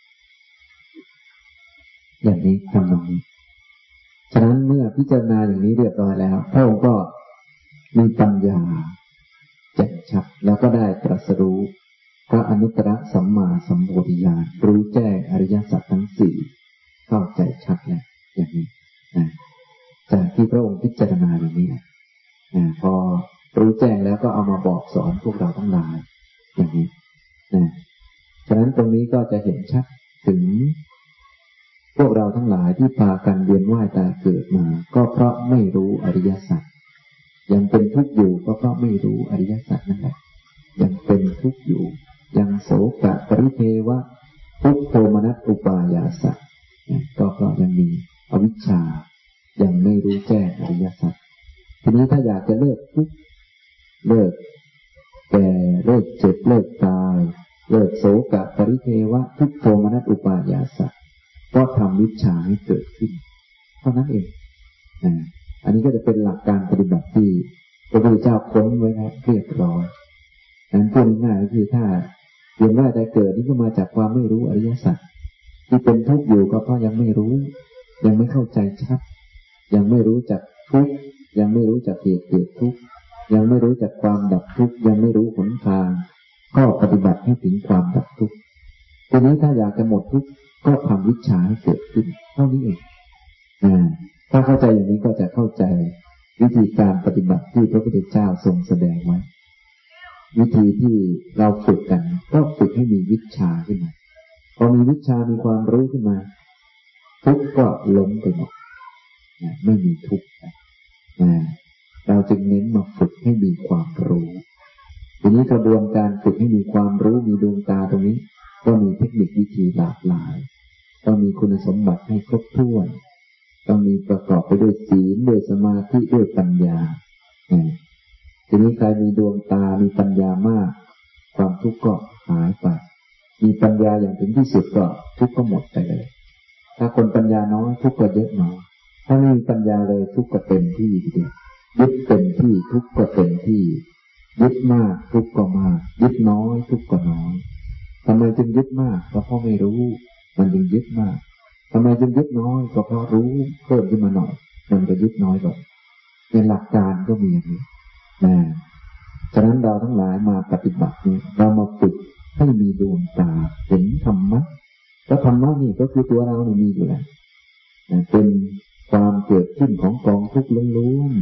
อย่างนี้ทำตรงนี้ฉะนั้นเมื่อพิจารณาอย่างนี้เรียบร้อยแล้วพระองค์ก็มีปัญญาแจ่มชัดแล้วก็ได้ตรัสรู้พระอนุตตรสัมมาสัมโพธิญาณรู้แจ้งอริยสัจทั้งสี่เข้าใจชัดแล้วอย่างนี้นะจากที่พระองค์พิจารณาอย่างนี้นะพอรู้แจ้งแล้วก็เอามาบอกสอนพวกเราทั้งหลายอย่างนี้นะฉะนั้นตรงนี้ก็จะเห็นชัดถึงพวกเราทั้งหลายที่พากันเวียนว่ายตายเกิดมาก็เพราะไม่รู้อริยสัจยังเป็นทุกข์อยู่ก็เพราะไม่รู้อริยสัจนั่นแหละยังเป็นทุกข์อยู่ยังโสกปริเทวะทุกขโทมนัสอุปายาสะก็เพราะยังมีอวิชชายังไม่รู้แจ้งอริยสัจทีนี้ถ้าอยากจะเลิกทุกข์เลิกแก่เลิกเจ็บเลิกตายเลิกโสกปริเทวะทุกขโทมนัสอุปายาสะก็ทำวิชชาให้เกิดขึ้นเท่านั้นเองอันนี้ก็จะเป็นหลักการปฏิบัติที่พระพุทธเจ้าค้นไว้แล้วเรียบร้อยนั้นพูดง่ายๆก็คือถ้าเวียนว่ายตายเกิดนี่ก็มาจากความไม่รู้อริยสัจที่เป็นทุกข์อยู่ก็เพราะยังไม่รู้ยังไม่เข้าใจชัดยังไม่รู้จักทุกข์ยังไม่รู้จักเหตุเกิดทุกข์ยังไม่รู้จักความดับทุกข์ยังไม่รู้หนทางก็ปฏิบัติให้ถึงความดับทุกข์ทีนี้ถ้าอยากจะหมดทุกข์ก็ทำวิชชาให้เกิดขึ้นเท่านี้เองถ้าเข้าใจอย่างนี้ก็จะเข้าใจวิธีการปฏิบัติที่พระพุทธเจ้าทรงแสดงไว้วิธีที่เราฝึกกันก็ฝึกให้มีวิชชาขึ้นมาพอมีวิชชามีความรู้ขึ้นมาทุกข์ก็ล้มไปหมดไม่มีทุกข์เราจึงเน้นมาฝึกให้มีความรู้ทีนี้กระบวนการฝึกให้มีความรู้มีดวงตาตรงนี้ก็มีเทคนิควิธีหลากหลายต้องมีคุณสมบัติให้ครบถ้วนต้องมีประกอบไปด้วยศีลด้วยสมาธิด้วยปัญญาทีนี้ใครมีดวงตามีปัญญามากความทุกข์ก็หายไปมีปัญญาอย่างถึงที่สุดก็ทุกข์ก็หมดไปเลยถ้าคนปัญญาน้อยทุกข์ก็เยอะน้อยถ้าไม่มีปัญญาเลยทุกข์ก็เต็มที่ทีเดียวยึดเต็มที่ทุกข์ก็เต็มที่ยึดมากทุกข์ก็มากยึดน้อยทุกข์ก็น้อยทำไมจึงยึดมากก็เพราะไม่รู้มันจึงยึดมากทำไมจึงยึดน้อยก็เพราะรู้เพิ่มขึ้นมาหน่อยมันจะยึดน้อยลงในหลักการก็มีอย่างนี้นะฉะนั้นเราทั้งหลายมาปฏิบัตินี้เรามาฝึกให้มีดวงตาเห็นธรรมะแล้วธรรมะนี่ก็คือตัวเราเนี่ยมีอยู่แล้วเป็นความเกิดขึ้นของกองทุกข์ล้วน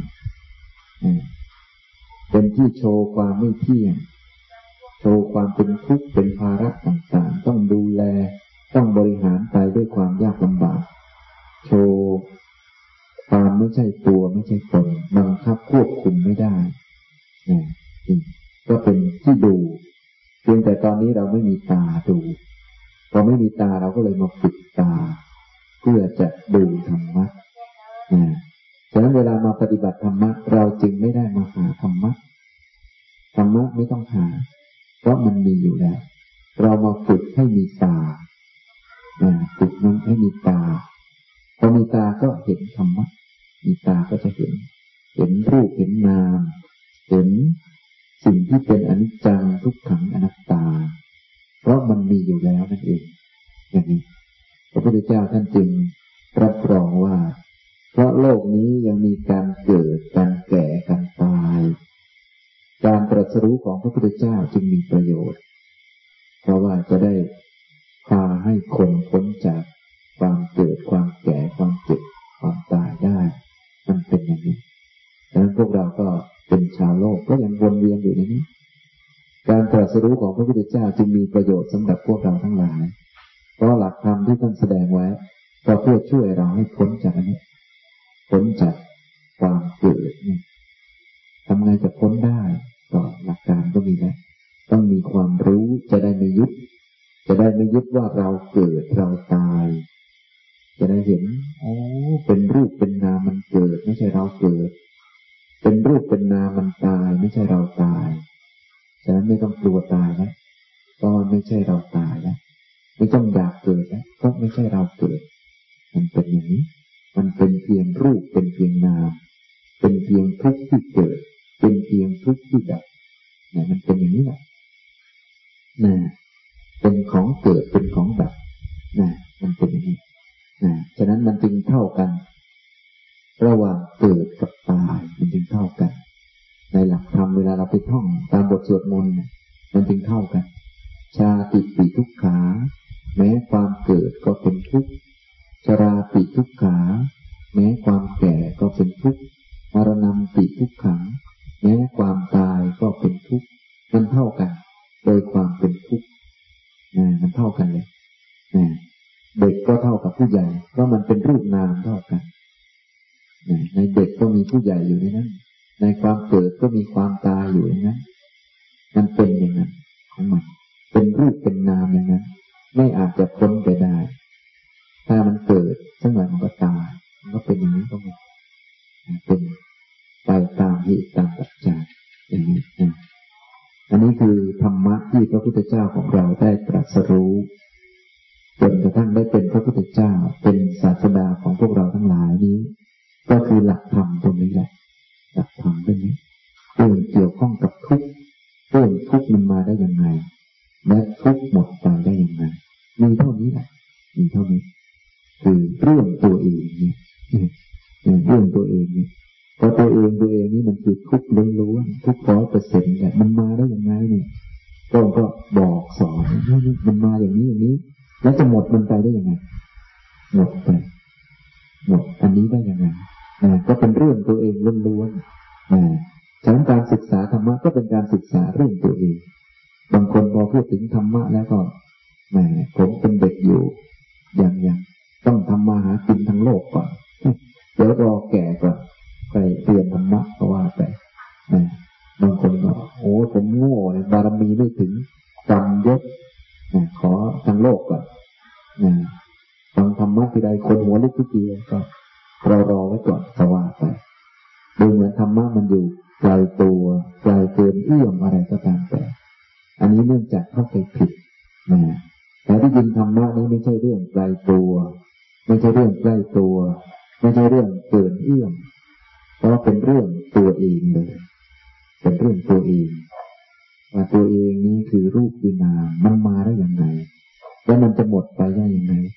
ๆเป็นที่โชว์ความไม่เที่ยงโชว์ความเป็นทุกข์เป็นภาระต่างๆต้องดูแลต้องบริหารไปด้วยความยากลำบากโชว์ความไม่ใช่ตัวไม่ใช่ตนบังคับควบคุมไม่ได้นะก็เป็นที่ดูเพียงแต่ตอนนี้เราไม่มีตาดูพอไม่มีตาเราก็เลยมาฝึกตาเพื่อจะดูธรรมะนะฉะนั้นเวลามาปฏิบัติธรรมะเราจึงไม่ได้มาหาธรรมะธรรมะไม่ต้องหาเพราะมันมีอยู่แล้วเรามาฝึกให้มีตาฝึกนั้นให้มีตาพอมีตาก็เห็นธรรมะมีตาก็จะเห็นเห็นรูปเห็นนามเห็นสิ่งที่เป็นอนิจจังทุกขังอนัตตาเพราะมันมีอยู่แล้วนั่นเองอย่างนี้พระพุทธเจ้าท่านจึงรับรองว่าเพราะโลกนี้ยังมีการเกิดการแก่การตายการตรัสรู้ของพระพุทธเจ้าจึงมีประโยชน์เพราะว่าจะได้พาให้คนพ้นจากความเกิดความแก่ความเจ็บความตายได้มันเป็นอย่างนี้ดังนั้นพวกเราก็เป็นชาวโลกก็ยังวนเวียนอยู่ในนี้การตรัสรู้ของพระพุทธเจ้าจึงมีประโยชน์สำหรับพวกเราทั้งหลายเพราะหลักธรรมที่ท่านแสดงไว้ก็เพื่อช่วยเราให้พ้นจากอันนี้พ้นจากความเกิดนี่ทำไงจะพ้นได้ก็หลักการก็มีแล้วต้องมีความรู้จะได้ไม่ยึดจะได้ไม่ยึดว่าเราเกิดเราตายจะได้เห็นโอ้เป็นรูปเป็นนามมันเกิดไม่ใช่เราเกิดเป็นรูปเป็นนามมันตายไม่ใช่เราตายฉะนั้นไม่ต้องกลัวตายนะก็ไม่ใช่เราตายนะไม่ต้องอยากเกิดนะก็ไม่ใช่เราเกิดมันเป็นอย่างนี้มันเป็นเพียงรูปเป็นเพียงนามเป็นเพียงทุกข์ที่เกิดเป็นเพียงทุกข์ที่ดับเนี่ยมันเป็นอย่างนี้แหละนะเป็นของเกิดเป็นของดับนะมันเป็นอย่างนี้นะฉะนั้นมันจึงเท่ากันระหว่างเกิดกับตายมันจึงเท่ากันในหลักธรรมเวลาเราไปท่องตามบทสวดมนต์มันจึงเท่ากันชาติปิทุกขาแม้ความเกิดก็เป็นทุกข์ชราปิทุกขาแม้ความแก่ก็เป็นทุกข์มรณะปิทุกขังแม้ความตายก็เป็นทุกข์มันเท่ากันโดยความเป็นทุกข์นะมันเท่ากันเลยนะเด็กก็เท่ากับผู้ใหญ่เพราะมันเป็นรูปนามเท่ากันนะในเด็กก็มีผู้ใหญ่อยู่ในนั้นในความเกิดก็มีความตายอยู่ในนั้นมันเป็นอย่างนั้นของมันเป็นรูปเป็นนามอย่างนั้นไม่อาจจะพ้นไปได้ถ้ามันเกิดสักหน่อยมันก็ตายมันก็เป็นอย่างนี้ก็มันเป็นไปตามเหตุตามปัจจัยอย่างนี้นะอันนี้คือธรรมะที่พระพุทธเจ้าของเราได้ตรัสรู้จนกระทั่งได้เป็นพระพุทธเจ้าเป็นศาสดาของพวกเราทั้งหลายนี้ก็คือหลักธรรมตรงนี้แหละหลักธรรมตรงนี้เรื่องเกี่ยวข้องกับทุกข์เรื่องทุกข์มันมาได้ยังไงและทุกข์หมดไปได้ยังไงมีเท่านี้แหละมีเท่านี้คือเรื่องตัวเองนี่เรื่องตัวเองนี่พอตัวเองตัวเองนี่มันคือทุกข์ล้วนๆทุกข์ร้อยเปอร์เซ็นต์แหละมันมาได้ยังไงเนี่ยก็ก็บอกสอนนี่มันมาอย่างนี้อย่างนี้แล้วจะหมดมันไปได้ยังไงหมดไปหมดอันนี้ได้ยังไงนะก็เป็นเรื่องตัวเองล้วนๆนะฉะนั้นการศึกษาธรรมะก็เป็นการศึกษาเรื่องตัวเองบางคนพอพูดถึงธรรมะแล้วก็แหมผมเป็นเด็กอยู่อย่างยังต้องทำมาหากินทั้งโลกก่อนเดี๋ยวรอแก่ก่อนไปเรียนธรรมะเพราะว่าไปนะบางคนก็โอ้ผมโง่เลยบารมีไม่ถึงกรรมเยอะนะขอทั้งโลกก่อนนะฟังธรรมะทีใดคนหัวลุกทุกทีก็รอรอไว้ก่อนสว่าไปดูเหมือนธรรมะมันอยู่ไกลตัวไกลเกินเอื้อมอะไรก็ตามแต่อันนี้เนื่องจากเข้าใจผิดนะแต่ที่จริงธรรมะนี้ไม่ใช่เรื่องไกลตัวไม่ใช่เรื่องใกล้ตัวไม่ใช่เรื่องเกินเอื้อมเพราะเป็นเรื่องตัวเองเลยเป็นเรื่องตัวเองว่าตัวเองนี้คือรูปคือนามมันมาได้ยังไงแล้วมันจะหมดไปได้ยังไง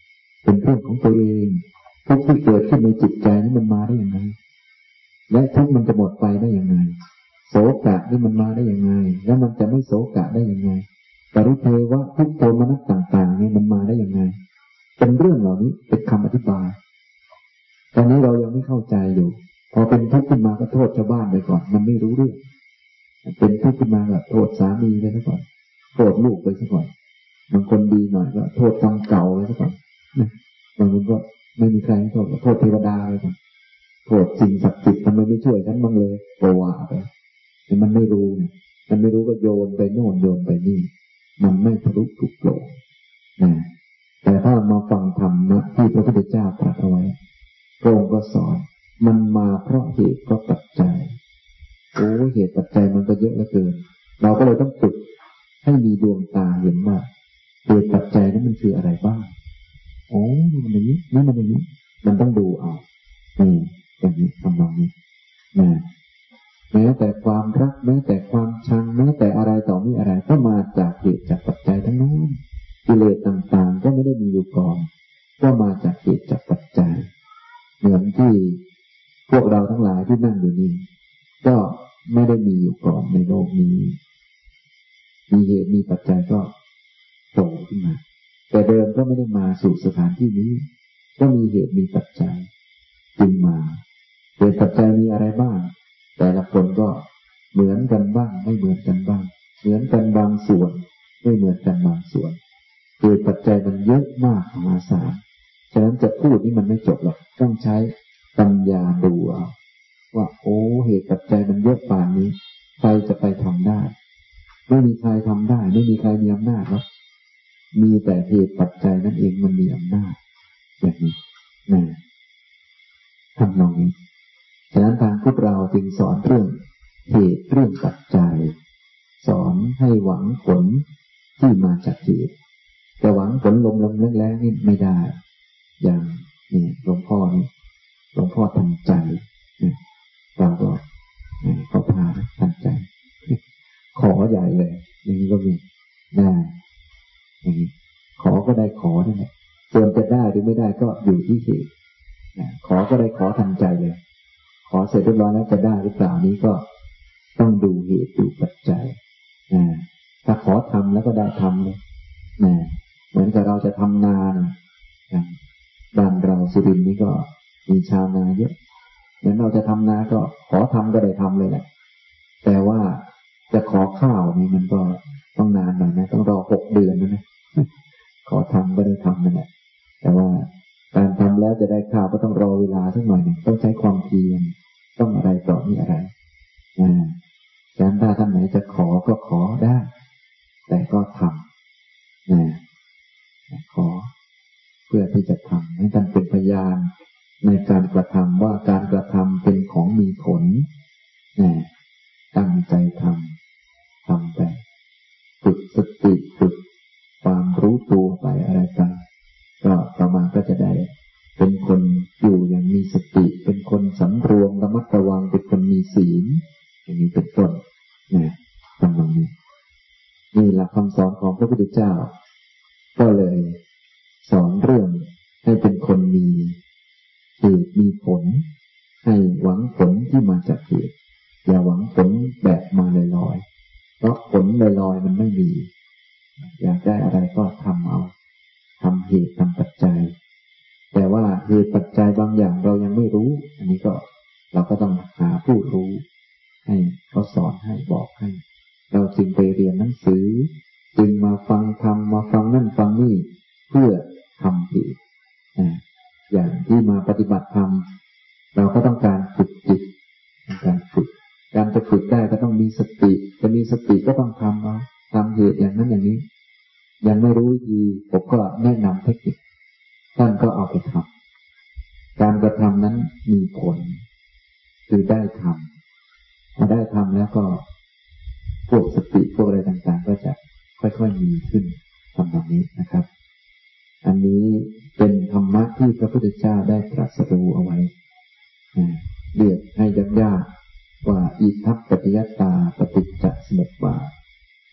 เป็นเรื่องของตัวเองทุกข์ที่เกิดขึ้นในจิตใจนี้มันมาได้ยังไงและทุกข์มันจะหมดไปได้ยังไงโศกะนี่มันมาได้ยังไงแล้วมันจะไม่โศกะได้ยังไงปริเทวะทุกโทมนัสต่างๆนี่มันมาได้ยังไงเป็นเรื่องเหล่านี้เป็นคำอธิบายตอนนี้เรายังไม่เข้าใจอยู่พอเป็นทุกข์ขึ้นมาก็โทษชาวบ้านไปก่อนมันไม่รู้เรื่องเป็นทุกข์ขึ้นมาก็โทษสามีไปซะก่อนโทษลูกไปซะก่อนบางคนดีหน่อยก็โทษกรรมเก่าไปซะก่อนบางคนก็ไม่มีใครโทษก็โทษเทวดาไปก่อนโทษสิ่งศักดิ์สิทธิ์ทำไมไม่ช่วยฉันบ้างเลยโกวาไปแต่มันไม่รู้เนี่ยมันไม่รู้ก็โยนไปโน่นโยนไปนี่มันไม่ทะลุถูกโปร่งนะแต่ถ้ามาฟังธรรมะที่พระพุทธเจ้าตรัสเอาไว้พระองค์ก็สอนมันมาเพราะเหตุเพราะปัจจัยโอ้เหตุปัจจัยมันก็เยอะเหลือเกินเราก็เลยต้องฝึกให้มีดวงตาเห็นว่าเหตุปัจจัยนั้นมันคืออะไรบ้างโอ้นี่มันอย่างนี้นี่มันอย่างนี้มันต้องดูเอาอืมอย่างนี้ทำนองนี้นะแม้แต่ความรักแม้แต่ความชังแม้แต่อะไรต่อมีอะไรก็มาจากเหตุจากปัจจัยทั้งนั้นกิเลสต่างๆก็ไม่ได้มีอยู่ก่อนก็มาจากเหตุจากปัจจัยเหมือนที่พวกเราทั้งหลายที่นั่งอยู่นี้ก็ไม่ได้มีอยู่ก่อนในโลกนี้มีเหตุมีปัจจัยก็โผล่ขึ้นมาแต่เดิมก็ไม่ได้มาสู่สถานที่นี้ก็มีเหตุมีปัจจัยจึงมาเหตุปัจจัยมีอะไรบ้างแต่ละคนก็เหมือนกันบ้างไม่เหมือนกันบ้างเหมือนกันบางส่วนไม่เหมือนกันบางส่วนเหตุปัจจัยมันเยอะมากมหาศาลฉะนั้นจะพูดนี่มันไม่จบหรอกต้องใช้ปัญญาดูเอาว่าโอ้เหตุปัจจัยมันเยอะป่านนี้ใครจะไปทำได้ไม่มีใครทำได้ไม่มีใครมีอำนาจหรอกมีแต่เหตุปัจจัยนั่นเองมันมีอำนาจอย่างนี้นะทำนองนี้ฉะนั้นทางพวกเราจึงสอนเรื่องเหตุเรื่องปัจจัยสอนให้หวังผลที่มาจากเหตุแต่หวังผลลมลมแรงๆนี่ไม่ได้อย่างนี่หลวงพ่อนี่หลวงพ่อทันใจเราก็เขาพาทันใจขอใหญ่เลยอย่างนี้ก็มีได้อย่างนี้ขอก็ได้ขอนั่นแหละส่วนจะได้หรือไม่ได้ก็อยู่ที่เหตุขอก็ได้ขอทันใจเลยขอเสร็จเรียบร้อยแล้วจะได้หรือเปล่านี้ก็ต้องดูเหตุดูปัจจัยถ้าขอทำแล้วก็ได้ทำเลยเหมือนกับเราจะทำนาบ้านเราสุรินทร์นี้ก็มีชาวนาเยอะเหมือนเราจะทำนาก็ขอทำก็ได้ทำเลยแหละแต่ว่าจะขอข้าวนี่มันก็ต้องนานหน่อยนะต้องรอหกเดือนนะนะขอทำก็ได้ทำนั่นแหละแต่ว่าการทำแล้วจะได้ข้าวก็ต้องรอเวลาสักหน่อยหนึ่งต้องใช้ความเพียรต้องอะไรต่อมีอะไรอ่าฉะนั้นถ้าท่านไหนจะขอก็ขอได้แต่ก็ทำนะขอเพื่อที่จะทำให้ท่านเป็นพยานในการกระทำว่าการกระทำเป็นของมีผลนะตั้งใจทำทำไปฝึกสติฝึกความรู้ตัวไปอะไรไปก็ประมาณก็จะได้เป็นคนอยู่อย่างมีสติเป็นคนสำรวมระมัดระวังเป็นคนมีศีลอย่างนี้เป็นต้นนะทำตรงนี้นี่หลักคำสอนของพระพุทธเจ้าก็เลยสอนเรื่องให้เป็นคนมีเหตุมีผลให้หวังผลที่มาจากเหตุอย่าหวังผลแบบมาลอยๆเพราะผลลอยๆมันไม่มีอยากได้อะไรก็ทำเอาทำเหตุทำปัจจัยแต่ว่าเหตุปัจจัยบางอย่างเรายังไม่รู้อันนี้ก็เราก็ต้องหาผู้รู้ให้เขาสอนให้บอกให้เราจึงไปเรียนหนังสือจึงมาฟังธรรมมาฟังนั่นฟังนี่เพื่อทำเหตุอย่างที่มาปฏิบัติธรรมเราก็ต้องการฝึกจิตต้องการฝึกการจะฝึกได้ก็ต้องมีสติจะมีสติก็ต้องทำเอาทำเหตุอย่างนั้นอย่างนี้ยังไม่รู้วิธีผมก็แนะนำเทคนิคท่านก็เอาไปทำการกระทำนั้นมีผลคือได้ทำพอได้ทำแล้วก็พวกสติพวกอะไรต่างๆก็จะค่อยๆมีขึ้นทำแบบนี้นะครับอันนี้เป็นธรรมะที่พระพุทธเจ้าได้ตรัสรู้เอาไว้เรียกให้ยากๆว่าอิทัปปัจจยตาปฏิจจสมุปบาท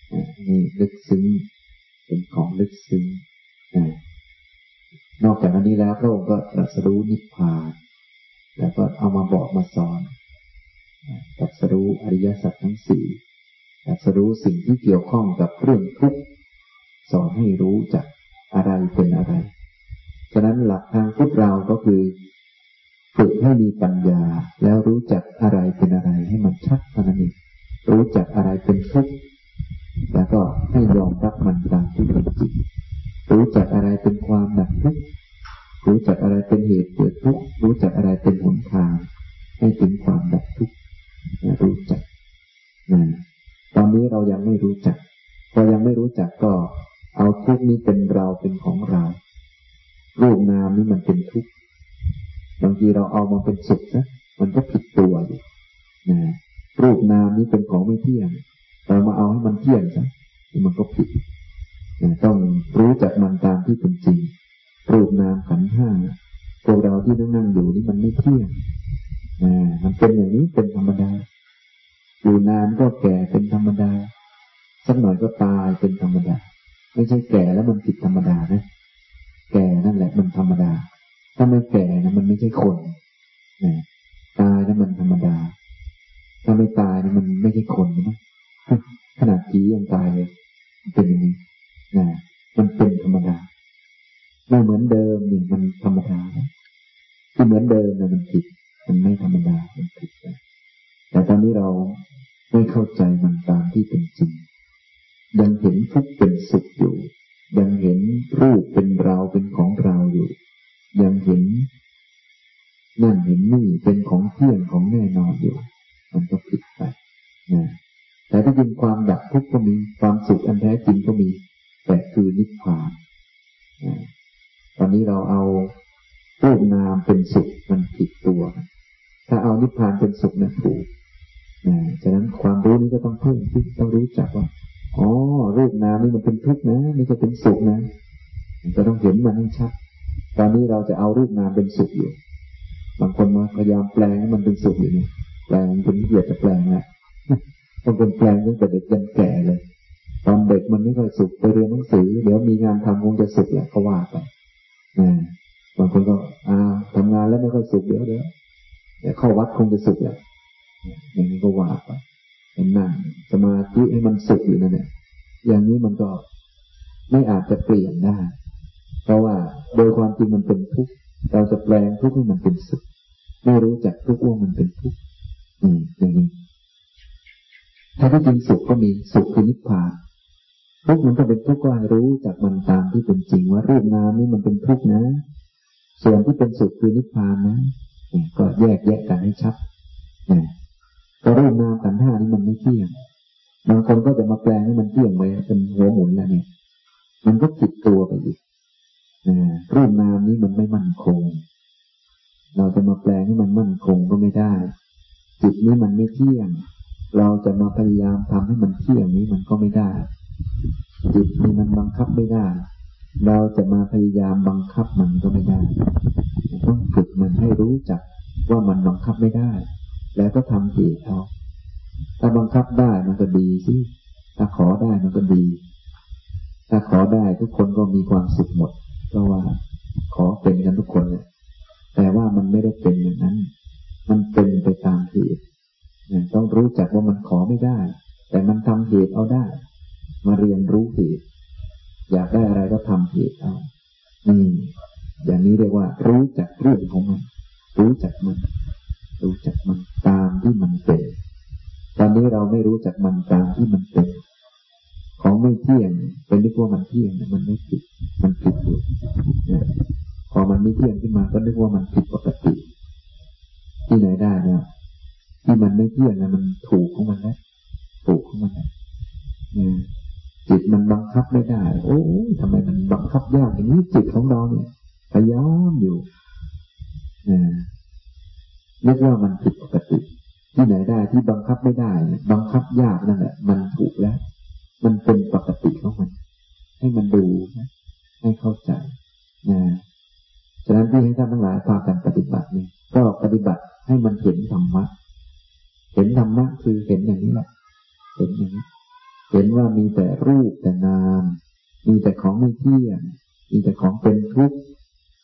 นี่ลึกซึ้งเป็นของลึกซึ้งนอกจากนี้รู้นิพพานแล้วก็เอามาบอกมาสอนตรัสรู้อริยสัจทั้งสี่ตรัสรู้สิ่งที่เกี่ยวข้องกับเรื่องทุกข์สอนให้รู้จักอะไรเป็นอะไรฉะนั้นหลักทางพุทธเราก็คือฝึกให้มีปัญญาแล้วรู้จักอะไรเป็นอะไรให้มันชัดเท่านั้นเองรู้จักอะไรเป็นทุกข์แล้วก็ให้ยอมรับมันตามที่เป็นจริงรู้จักอะไรเป็นความดับทุกข์รู้จักอะไรเป็นเหตุเกิดทุกข์รู้จักอะไรเป็นหนทางให้ถึงความดับทุกข์รู้จักนะตอนนี้เรายังไม่รู้จักพอยังไม่รู้จักก็เอาทุกข์นี้เป็นเราเป็นของเรารูปนามนี้มันเป็นทุกข์บางทีเราเอามาเป็นสุขนะมันก็ผิดตัวอยู่นะรูปนามนี้เป็นของไม่เที่ยงเรามาเอาให้มันเที่ยงซะมันก็ผิดนะต้องรู้จักมันตามที่เป็นจริงรูปนามขันธ์ห้าพวกเราที่นั่งนั่งอยู่นี่มันไม่เที่ยงนะมันเป็นอย่างนี้เป็นธรรมดาอยู่นานก็แก่เป็นธรรมดาสักหน่อยก็ตายเป็นธรรมดาไม่ใช่แก่แล้วมันผิดธรรมดานะแก่นั่นแหละมันธรรมดาถ้าไม่แก่นะมันไม่ใช่คนนะตายนั้นมันธรรมดาถ้าไม่ตายนะมันไม่ใช่คนนะขนาดผียังตายเลยเป็นอย่างนี้นะมันเป็นธรรมดาไม่เหมือนเดิมนี่มันธรรมดานะที่เหมือนเดิมนะมันผิดมันไม่ธรรมดามันผิดนะแต่ตอนนี้เราไม่เข้าใจมันตามที่เป็นจริงยังเห็นทุกข์เป็นสุขอยู่ยังเห็นรูปเป็นเราเป็นของเราอยู่ยังเห็นนั่นเห็นนี่เป็นของเที่ยงของแน่นอนอยู่มันก็ผิดไปนะแต่ถ้าจริงความดับทุกข์ก็มีความสุขอันแท้จริงก็มีแต่คือนิพพานนะตอนนี้เราเอารูปนามเป็นสุขมันผิดตัวนะถ้าเอานิพพานเป็นสุขนะถูกนะฉะนั้นความรู้นี้ก็ต้องเพิ่มขึ้นต้องรู้จักว่าอ๋อรูปนามนี่มันเป็นทุกข์นะไม่ใช่เป็นสุขนะจะต้องเห็นมันให้ชัดตอนนี้เราจะเอารูปนามเป็นสุขอยู่บางคนมาพยายามแปลงให้มันเป็นสุขอยู่นี่แปลงจนเกียดจะแปลงแล้วบางคนแปลงตั้งแต่เด็กจนแก่เลยตอนเด็กมันไม่ค่อยสุขไปเรียนหนังสือเดี๋ยวมีงานทำคงจะสุขแหละก็ว่าไปนะบางคนก็อ่าทำงานแล้วไม่ค่อยสุขเดี๋ยวเดี๋ยวเดี๋ยวเข้าวัดคงจะสุขแหละอย่างนี้ก็ว่าไปเป็นนั่งสมาธิให้มันสุขอยู่นั่นแหละอย่างนี้มันก็ไม่อาจจะเปลี่ยนได้เพราะว่าโดยความจริงมันเป็นทุกข์เราจะแปลงทุกข์ให้มันเป็นสุขไม่รู้จักทุกข์ว่ามันเป็นทุกข์อืมอย่างนี้ถ้าที่จริงสุขก็มีสุขคือนิพพานทุกข์มันก็เป็นทุกข์ก็ให้รู้จักมันตามที่เป็นจริงว่ารูปนามนี้มันเป็นทุกข์นะส่วนที่เป็นสุขคือนิพพานนะก็แยกแยะกันให้ชัดนะก็รูปนามขันธ์ห้านี้มันไม่เที่ยงบางคนก็จะมาแปลงให้มันเที่ยงไปเป็นหัวหมุนแล้วเนี่ยมันก็ผิดตัวไปอีกรูปนามนี้มันไม่มั่นคงเราจะมาแปลงให้มันมั่นคงก็ไม่ได้จิตนี้มันไม่เที่ยงเราจะมาพยายามทำให้มันเที่ยงนี้มันก็ไม่ได้จิตนี้มันบังคับไม่ได้เราจะมาพยายามบังคับมันก็ไม่ได้ต้องฝึกมันให้รู้จักว่ามันบังคับไม่ได้แล้วก็ทำเหตุเอาถ้าบังคับได้มันก็ดีสิถ้าขอได้มันก็ดีถ้าขอได้ทุกคนก็มีความสุขหมดเพราะว่าขอเป็นกันทุกคนเลยแต่ว่ามันไม่ได้เป็นอย่างนั้นมันเป็นไปตามเหตุต้องรู้จักว่ามันขอไม่ได้แต่มันทำเหตุเอาได้มาเรียนรู้เหตุอยากได้อะไรก็ทำเหตุเอานี่อย่างนี้เรียกว่ารู้จักเรื่องของมันรู้จักมันรู้จักมันตามที่มันเป็นตอนนี้เราไม่รู้จักมันตามที่มันเป็นของไม่เที่ยงเป็นนึกว่ามันเที่ยงมันไม่ผิดมันผิดอยู่พอมันไม่เที่ยงขึ้นมาก็นึกว่ามันผิดปกติที่ไหนได้แล้วที่มันไม่เที่ยงนะมันถูกของมันแล้วถูกของมันแล้วจิตมันบังคับไม่ได้โอ้ยทำไมมันบังคับยากอย่างนี้จิตของเราเนี่ยพยายามอยู่นึกว่ามันผิดปกติที่ไหนได้ที่บังคับไม่ได้บังคับยากนั่นแหละมันถูกแล้วมันเป็นปกติของมันให้มันดูนะให้เข้าใจนะฉะนั้นที่ให้ท่านทั้งหลายพากันปฏิบัตินี่ก็ปฏิบัติให้มันเห็นธรรมะเห็นธรรมะคือเห็นอย่างนี้แหละเห็นอย่างนี้เห็นว่ามีแต่รูปแต่นามมีแต่ของไม่เที่ยงมีแต่ของเป็นทุกข์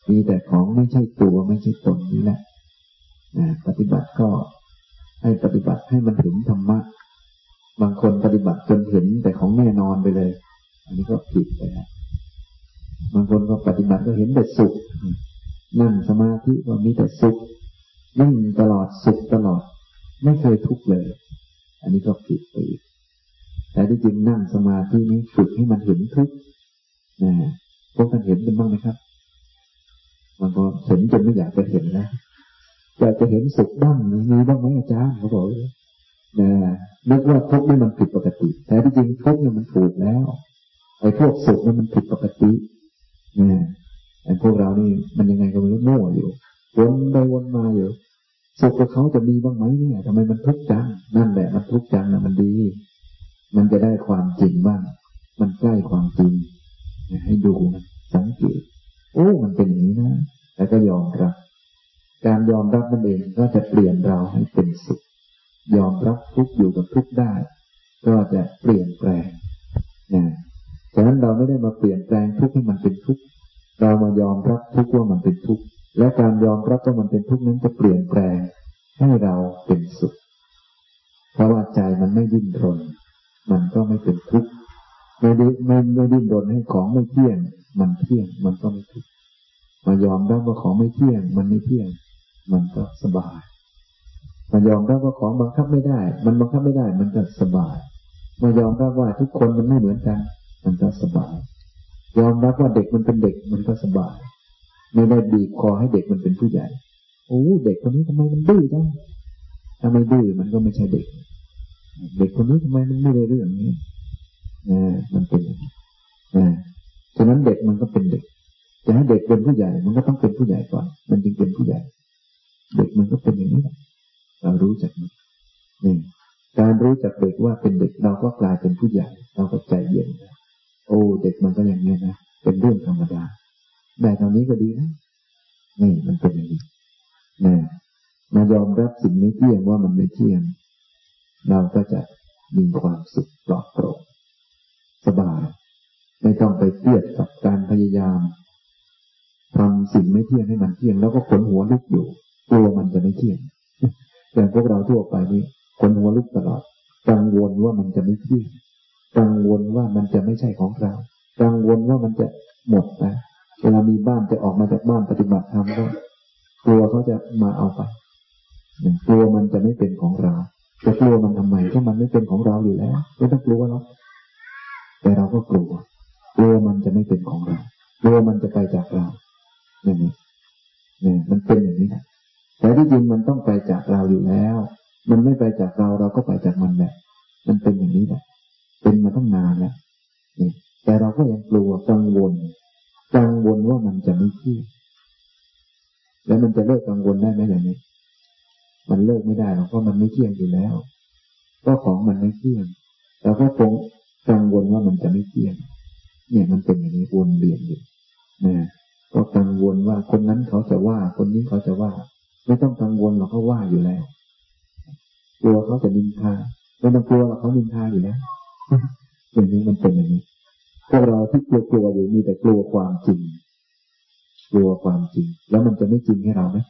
มีแต่ของไม่ใช่ตัวไม่ใช่ตนนี่แหละนะปฏิบัติก็ให้ปฏิบัติให้มันเห็นธรรมะบางคนปฏิบัติจนเห็นแต่ของแน่นอนไปเลยอันนี้ก็ผิดไปแล้วบางคนก็ปฏิบัติก็เห็นแต่สุขนั่งสมาธิก็มีแต่สุขนิ่งตลอดสุขตลอดไม่เคยทุกข์เลยอันนี้ก็ผิดไปอีกแต่ที่จริงนั่งสมาธินี้ฝึกให้มันเห็นทุกข์นะพวกท่านเห็นกันบ้างไหมครับบางคนเห็นจนไม่อยากจะเห็นนะอยากจะเห็นสุขบ้างมีบ้างไหมอาจารย์เขาบอกเลยนะนึกว่าทุกข์นี่มันผิดปกติแต่ที่จริงทุกข์นี่มันถูกแล้วไอ้พวกสุขนี่มันผิดปกตินะไอ้พวกเรานี่มันยังไงก็ไม่รู้โง่อยู่วนไปวนมาอยู่สุขกับเขาจะมีบ้างไหมเนี่ยทำไมมันทุกข์จังนั่นแหละมันทุกข์จังนะมันดีมันจะได้ความจริงบ้างมันใกล้ความจริงให้ดูมันสังเกตโอ้มันเป็นอย่างนี้นะแล้วก็ยอมรับการยอมรับนั่นเองก็จะเปลี่ยนเราให้เป็นสุขยอมรับทุกข์อยู่กับทุกข์ได้ก็จะเปลี่ยนแปลงนะฉะนั้นเราไม่ได้มาเปลี่ยนแปลงทุกข์ให้มันเป็นทุกข์เรามายอมรับทุกข์ว่ามันเป็นทุกข์และการยอมรับว่ามันเป็นทุกข์นั้นจะเปลี่ยนแปลงให้เราเป็นสุขเพราะว่าใจมันไม่ดิ้นรนมันก็ไม่เป็นทุกข์ไม่ได้ไม่ไม่ดิ้นรนให้ของไม่เที่ยงมันเที่ยงมันก็ไม่ทุกข์มายอมรับว่าของไม่เที่ยงมันไม่เที่ยงมันก็สบายมายอมรับว่าของบังคับไม่ได้มันบังคับไม่ได้มันก็สบายมายอมรับว่าทุกคนมันไม่เหมือนกันมันก็สบายยอมรับว่าเด็กมันเป็นเด็กมันก็สบายไม่ได้บีบคอให้เด็กมันเป็นผู้ใหญ่โอ้เด็กคนนี้ทำไมมันดื้อจังถ้าไม่ดื้อมันก็ไม่ใช่เด็กเด็กคนนี้ทำไมมันไม่ได้เรื่องนี้นะมันเป็นนะฉะนั้นเด็กมันก็เป็นเด็กจะให้เด็กเป็นผู้ใหญ่มันก็ต้องเป็นผู้ใหญ่ก่อนมันจึงเป็นผู้ใหญ่เด็กมันก็เป็นอย่างนี้เรารู้จักมันนี่การรู้จักเด็กว่าเป็นเด็กเราก็กลายเป็นผู้ใหญ่เราก็ใจเย็นโอ้เด็กมันก็อย่างนี้นะเป็นเรื่องธรรมดาแต่ตอนนี้ก็ดีนะนี่มันเป็นอย่างนี้นะมายอมรับสิ่งไม่เที่ยงว่ามันไม่เที่ยงเราก็จะมีความสุขปลอดโปร่งสบายไม่ต้องไปเครียดกับการพยายามทำสิ่งไม่เที่ยงให้มันเที่ยงแล้วก็ขนหัวลุกอยู่กลัวมันจะไม่เที่ยงอย่างพวกเราทั่วไปนี่ขนหัวลุกตลอดกังวลว่ามันจะไม่เที่ยงกังวลว่ามันจะไม่ใช่ของเรากังวลว่ามันจะหมดนะเวลามีบ้านจะออกมาจากบ้านปฏิบัติธรรมก็กลัวเขาจะมาเอาไปกลัวมันจะไม่เป็นของเราจะกลัวมันทำไมถ้ามันไม่เป็นของเราอยู่แล้วไม่ต้องกลัวหรอกแต่เราก็กลัวกลัวมันจะไม่เป็นของเรากลัวมันจะไปจากเราเนี่ยเนี่ยมันเป็นอย่างนี้นะแต่ที่จริงมันต้องไปจากเราอยู่แล้วมันไม่ไปจากเราเราก็ไปจากมันแหละมันเป็นอย่างนี้แหละเป็นมาตั้งนานแล้วนี่แต่เราก็ยังกลัวกังวลกังวลว่ามันจะไม่เที่ยงแล้วมันจะเลิกกังวลได้ไหมอย่างนี้มันเลิกไม่ได้หรอกเพราะมันไม่เที่ยงอยู่แล้วก็ของมันไม่เที่ยงเราก็คงกังวลว่ามันจะไม่เที่ยงเนี่ยมันเป็นอย่างนี้วนเวียนอยู่นะก็กังวลว่าคนนั้นเขาจะว่าคนนี้เขาจะว่าไม่ต้องกังวลหรอกเขาว่าอยู่แล้วกลัวเขาจะนินทาไม่ต้องกลัวหรอกเขานินทาอยู่แล้วอย่างนี้มันเป็นอย่างนี้พวกเราที่กลัวๆอยู่มีแต่กลัวความจริงกลัวความจริงแล้วมันจะไม่จริงให้เราไหม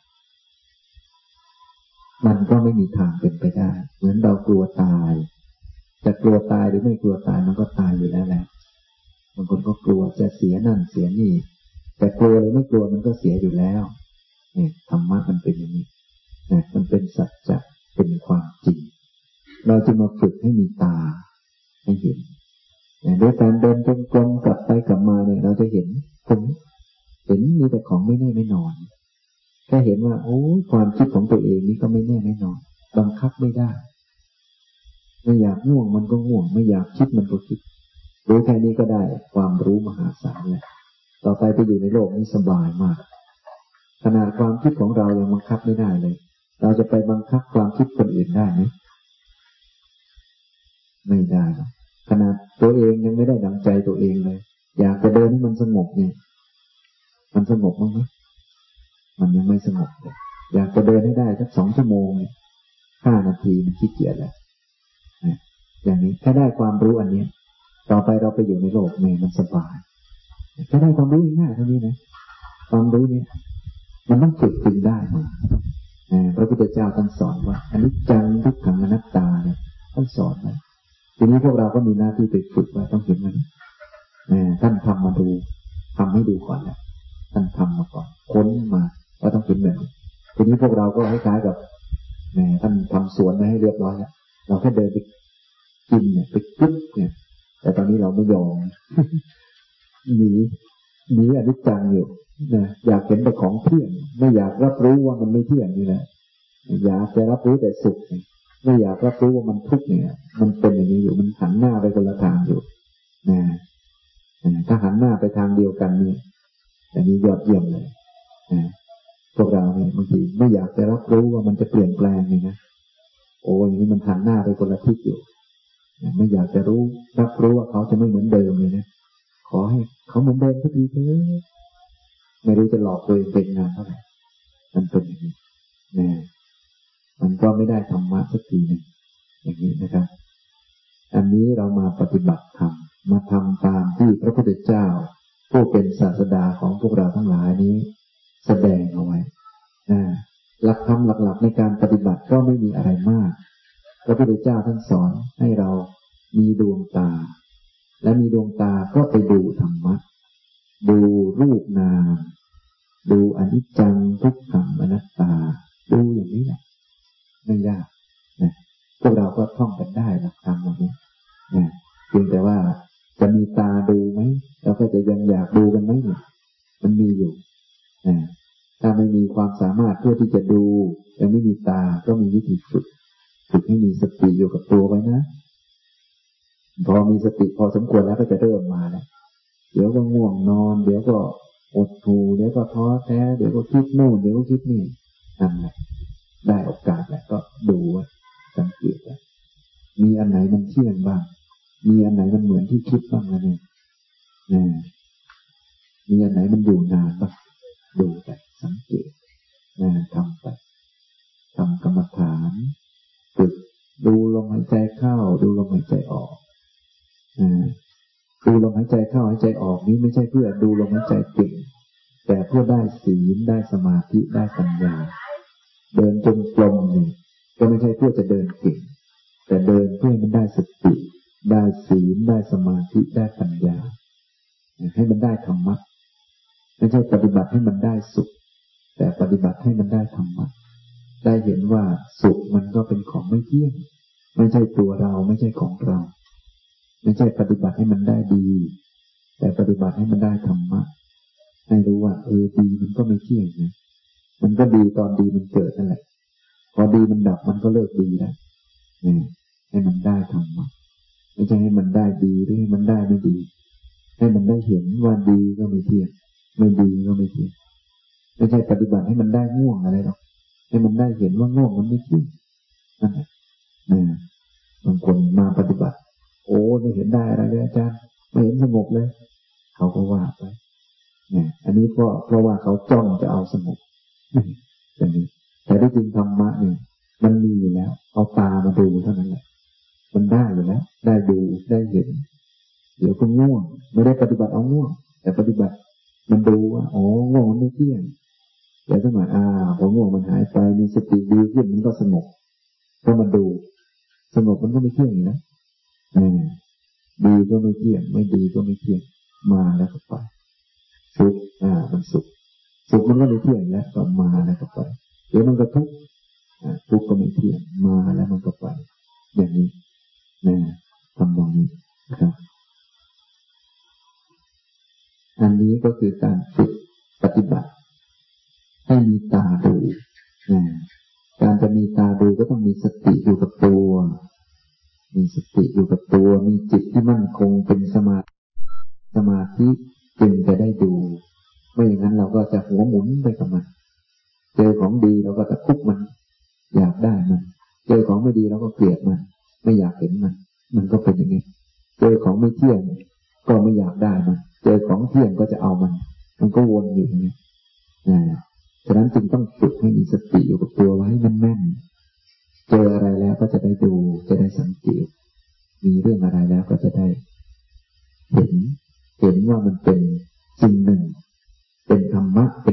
มันก็ไม่มีทางเป็นไปได้เหมือนเรากลัวตายจะกลัวตายหรือไม่กลัวตายมันก็ตายอยู่แล้วแหละบางคนก็กลัวจะเสียนั่นเสียนี่แต่กลัวหรือไม่กลัวมันก็เสียอยู่แล้วเนี่ยธรรมะมันเป็นอย่างนี้นะมันเป็นสัจจะเป็นความจริงเราจะมาฝึกให้มีตาให้เห็นด้วยการเดินจงกรมกลับไปกลับมาเนี่ยเราจะเห็นผมเห็นมีแต่ของไม่แน่ไม่นอนแค่เห็นว่าโอ้ความคิดของตัวเองนี่ก็ไม่แน่ไม่นอนบังคับไม่ได้ไม่อยากง่วงมันก็ง่วงไม่อยากคิดมันก็คิดรู้แค่นี้ก็ได้ความรู้มหาศาลแล้วต่อไปไปอยู่ในโลกนี้สบายมากขนาดความคิดของเรายังบังคับไม่ได้เลยเราจะไปบังคับความคิดคนอื่นได้ไหมไม่ได้หรอกขนาดตัวเองยังไม่ได้ดังใจตัวเองเลยอยากจะเดินให้มันสงบเนี่ยมันสงบมั้งไหมมันยังไม่สงบเลยอยากจะเดินให้ได้สักสองชั่วโมงเนี่ยห้านาทีมันขี้เกียจแล้วอย่างนี้ถ้าได้ความรู้อันนี้ต่อไปเราไปอยู่ในโลกแม่มันสบายถ้าได้ความรู้ง่ายเท่านี้นะความรู้เนี่ยมันต้องฝึกจึงได้มาพระพุทธเจ้าท่านสอนว่าอนิจจังทุกขังอนัตตาเนี่ยท่านสอนไว้ทีนี้พวกเราก็มีหน้าที่ไปฝึกไว้ต้องเห็นมันท่านทำมาดูทำให้ดูก่อนนะท่านทำมาก่อนค้นมาว่าต้องเห็นแบบนี้ทีนี้พวกเราก็คล้ายๆกับแหมท่านทำสวนมาให้เรียบร้อยแล้วเราแค่เดินไปกินเนี่ยไปกึ๊บเนี่ยแต่ตอนนี้เราไม่ยอมหนีหนีอนิจจังอยู่นะอยากเห็นแต่ของเที่ยงไม่อยากรับรู้ว่ามันไม่เที่ยงนี่แหละอยากจะรับรู้แต่สุขไม่อยากรับรู้ว่ามันทุกข์เนี่ยมันเป็นอย่างนี้อยู่มันหันหน้าไปคนละทางอยู่นะถ้าหันหน้าไปทางเดียวกันนี่อันนี้ยอดเยี่ยมเลยนะพวกเราเนี่ยบางทีไม่อยากจะรับรู้ว่ามันจะเปลี่ยนแปลงนี่นะโอ้อย่างนี้มันหันหน้าไปคนละทิศอยู่ไม่อยากจะรู้รับรู้ว่าเขาจะไม่เหมือนเดิมเลยนะขอให้เขาเหมือนเดิมสักทีเถอะไม่รู้จะหลอกตัวเองเป็นงานเท่าไหร่มันเป็นอย่างนี้นะมันก็ไม่ได้ธรรมะสักทีหนึ่งอย่างนี้นะครับอันนี้เรามาปฏิบัติธรรมมาทำตามที่พระพุทธเจ้าผู้เป็นศาสดาของพวกเราทั้งหลายนี้แสดงเอาไว้นะหลักธรรมหลักๆในการปฏิบัติก็ไม่มีอะไรมากพระพุทธเจ้าท่านสอนให้เรามีดวงตาและมีดวงตาก็ไปดูธรรมะดูรูปนามดูอนิจจังทุกขังอนัตตาดูอย่างนี้แหละไม่ยากนะพวกเราก็ท่องกันได้หลักธรรมเหล่านี้นะเพียงแต่ว่าจะมีตาดูไหมเราก็จะยังอยากดูกันไหมเนี่ยมันมีอยู่นะถ้าไม่มีความสามารถเพื่อที่จะดูยังไม่มีตาก็มีวิธีฝึกฝึกให้มีสติอยู่กับตัวไว้นะพอมีสติพอสมควรแล้วก็จะเริ่มมาแล้วเดี๋ยวก็ง่วงนอนเดี๋ยวก็อดหูเดี๋ยวก็ท้อแท้เดี๋ยวก็คิดโน่นเดี๋ยวก็คิดนี่นั่นแหละได้โอกาสแล้วก็ดูสังเกตว่ามีอันไหนมันเที่ยงบ้างมีอันไหนมันเหมือนที่คิดบ้างนะเนี่ยนะมีอันไหนมันอยู่นานบ้างดูไปสังเกตนะทำไปทำกรรมฐานฝึกดูลมหายใจเข้าดูลมหายใจออกดูลมหายใจเข้าหายใจออกนี้ไม่ใช่เพื่อดูลมหายใจเก่งแต่เพื่อได้ศีลได้สมาธิได้ปัญญาเดินจงกรมนี่ก็ไม่ใช่เพื่อจะเดินเก่งแต่เดินเพื่อมันได้สติได้ศีลได้สมาธิได้ปัญญาให้มันได้ธรรมะไม่ใช่ปฏิบัติให้มันได้สุขแต่ปฏิบัติให้มันได้ธรรมะได้เห็นว่าสุขมันก็เป็นของไม่เที่ยงไม่ใช่ตัวเราไม่ใช่ของเราไม่ใช่ปฏิบัติให้มันได้ดีแต่ปฏิบัติให้มันได้ธรรมะให้รู้ว่าเออดีมันก็ไม่เที่ยงนะมันก็ดีตอนดีมันเกิดนั่นแหละพอดีมันดับมันก็เลิกดีแล้วนี่ให้มันได้ธรรมะไม่ใช่ให้มันได้ดีหรือให้มันได้ไม่ดีให้มันได้เห็นว่าดีก็ไม่เที่ยงไม่ดีก็ไม่เที่ยงไม่ใช่ปฏิบัติให้มันได้ง่วงอะไรหรอกให้มันได้เห็นว่าง่วงมันไม่เที่ยงนั่นแหละนะบางคนมาปฏิบัติโอ้ไม่เห็นได้อะไรเลยอาจารย์ไม่เห็นสงบเลยเขาก็ว่าไปเนี่ยอันนี้ก็เพราะว่าเขาจ้องจะเอาสงบอย่างนี้แต่ที่จริงธรรมะเนี่ยมันมีอยู่แล้วเอาตามาดูเท่านั้นแหละมันได้อยู่แล้วได้ดูได้เห็นเดี๋ยวก็ง่วงไม่ได้ปฏิบัติเอาง่วงแต่ปฏิบัติมันดูว่าอ๋อง่วงมันไม่เที่ยงเดี๋ยวถ้ามาอ่าพอง่วงมันหายไปมีสติดีขึ้นมันก็สงบก็มาดูสงบมันก็ไม่เที่ยงอยู่นะอ่าดีก็ไม่เที่ยงไม่ดีก็ไม่เที่ยงมาแล้วก็ไปสุขอ่ามันสุขสุขมันก็ไม่เที่ยงแล้วก็มาแล้วก็ไปเดี๋ยวมันก็ทุกข์อ่าทุกข์ก็ไม่เที่ยงมาแล้วมันก็ไปอย่างนี้นะทำตรงนี้นะครับอันนี้ก็คือการฝึกปฏิบัติให้มีตาดูนะการจะมีตาดูก็ต้องมีสติอยู่กับตัวมีสติอยู่กับตัวมีจิตที่มั่นคงเป็นสมาธิสมาธิจึงจะได้ดูไม่อย่างนั้นเราก็จะหัวหมุนไปกับมันเจอของดีเราก็จะคุกมันอยากได้มันเจอของไม่ดีเราก็เกลียดมันไม่อยากเห็นมันมันก็เป็นอย่างนี้เจอของไม่เที่ยงก็ไม่อยากได้มันเจอของเที่ยงก็จะเอามันมันก็วนอยู่อย่างนี้นะฉะนั้นจึงต้องฝึกให้มีสติอยู่กับตัวไว้มันแม่นเจออะไรแล้วก็จะได้ดูจะได้สังเกตมีเรื่องอะไรแล้วก็จะได้เห็นเห็นว่ามันเป็นสิ่งหนึ่งเป็นธรรมะเป็น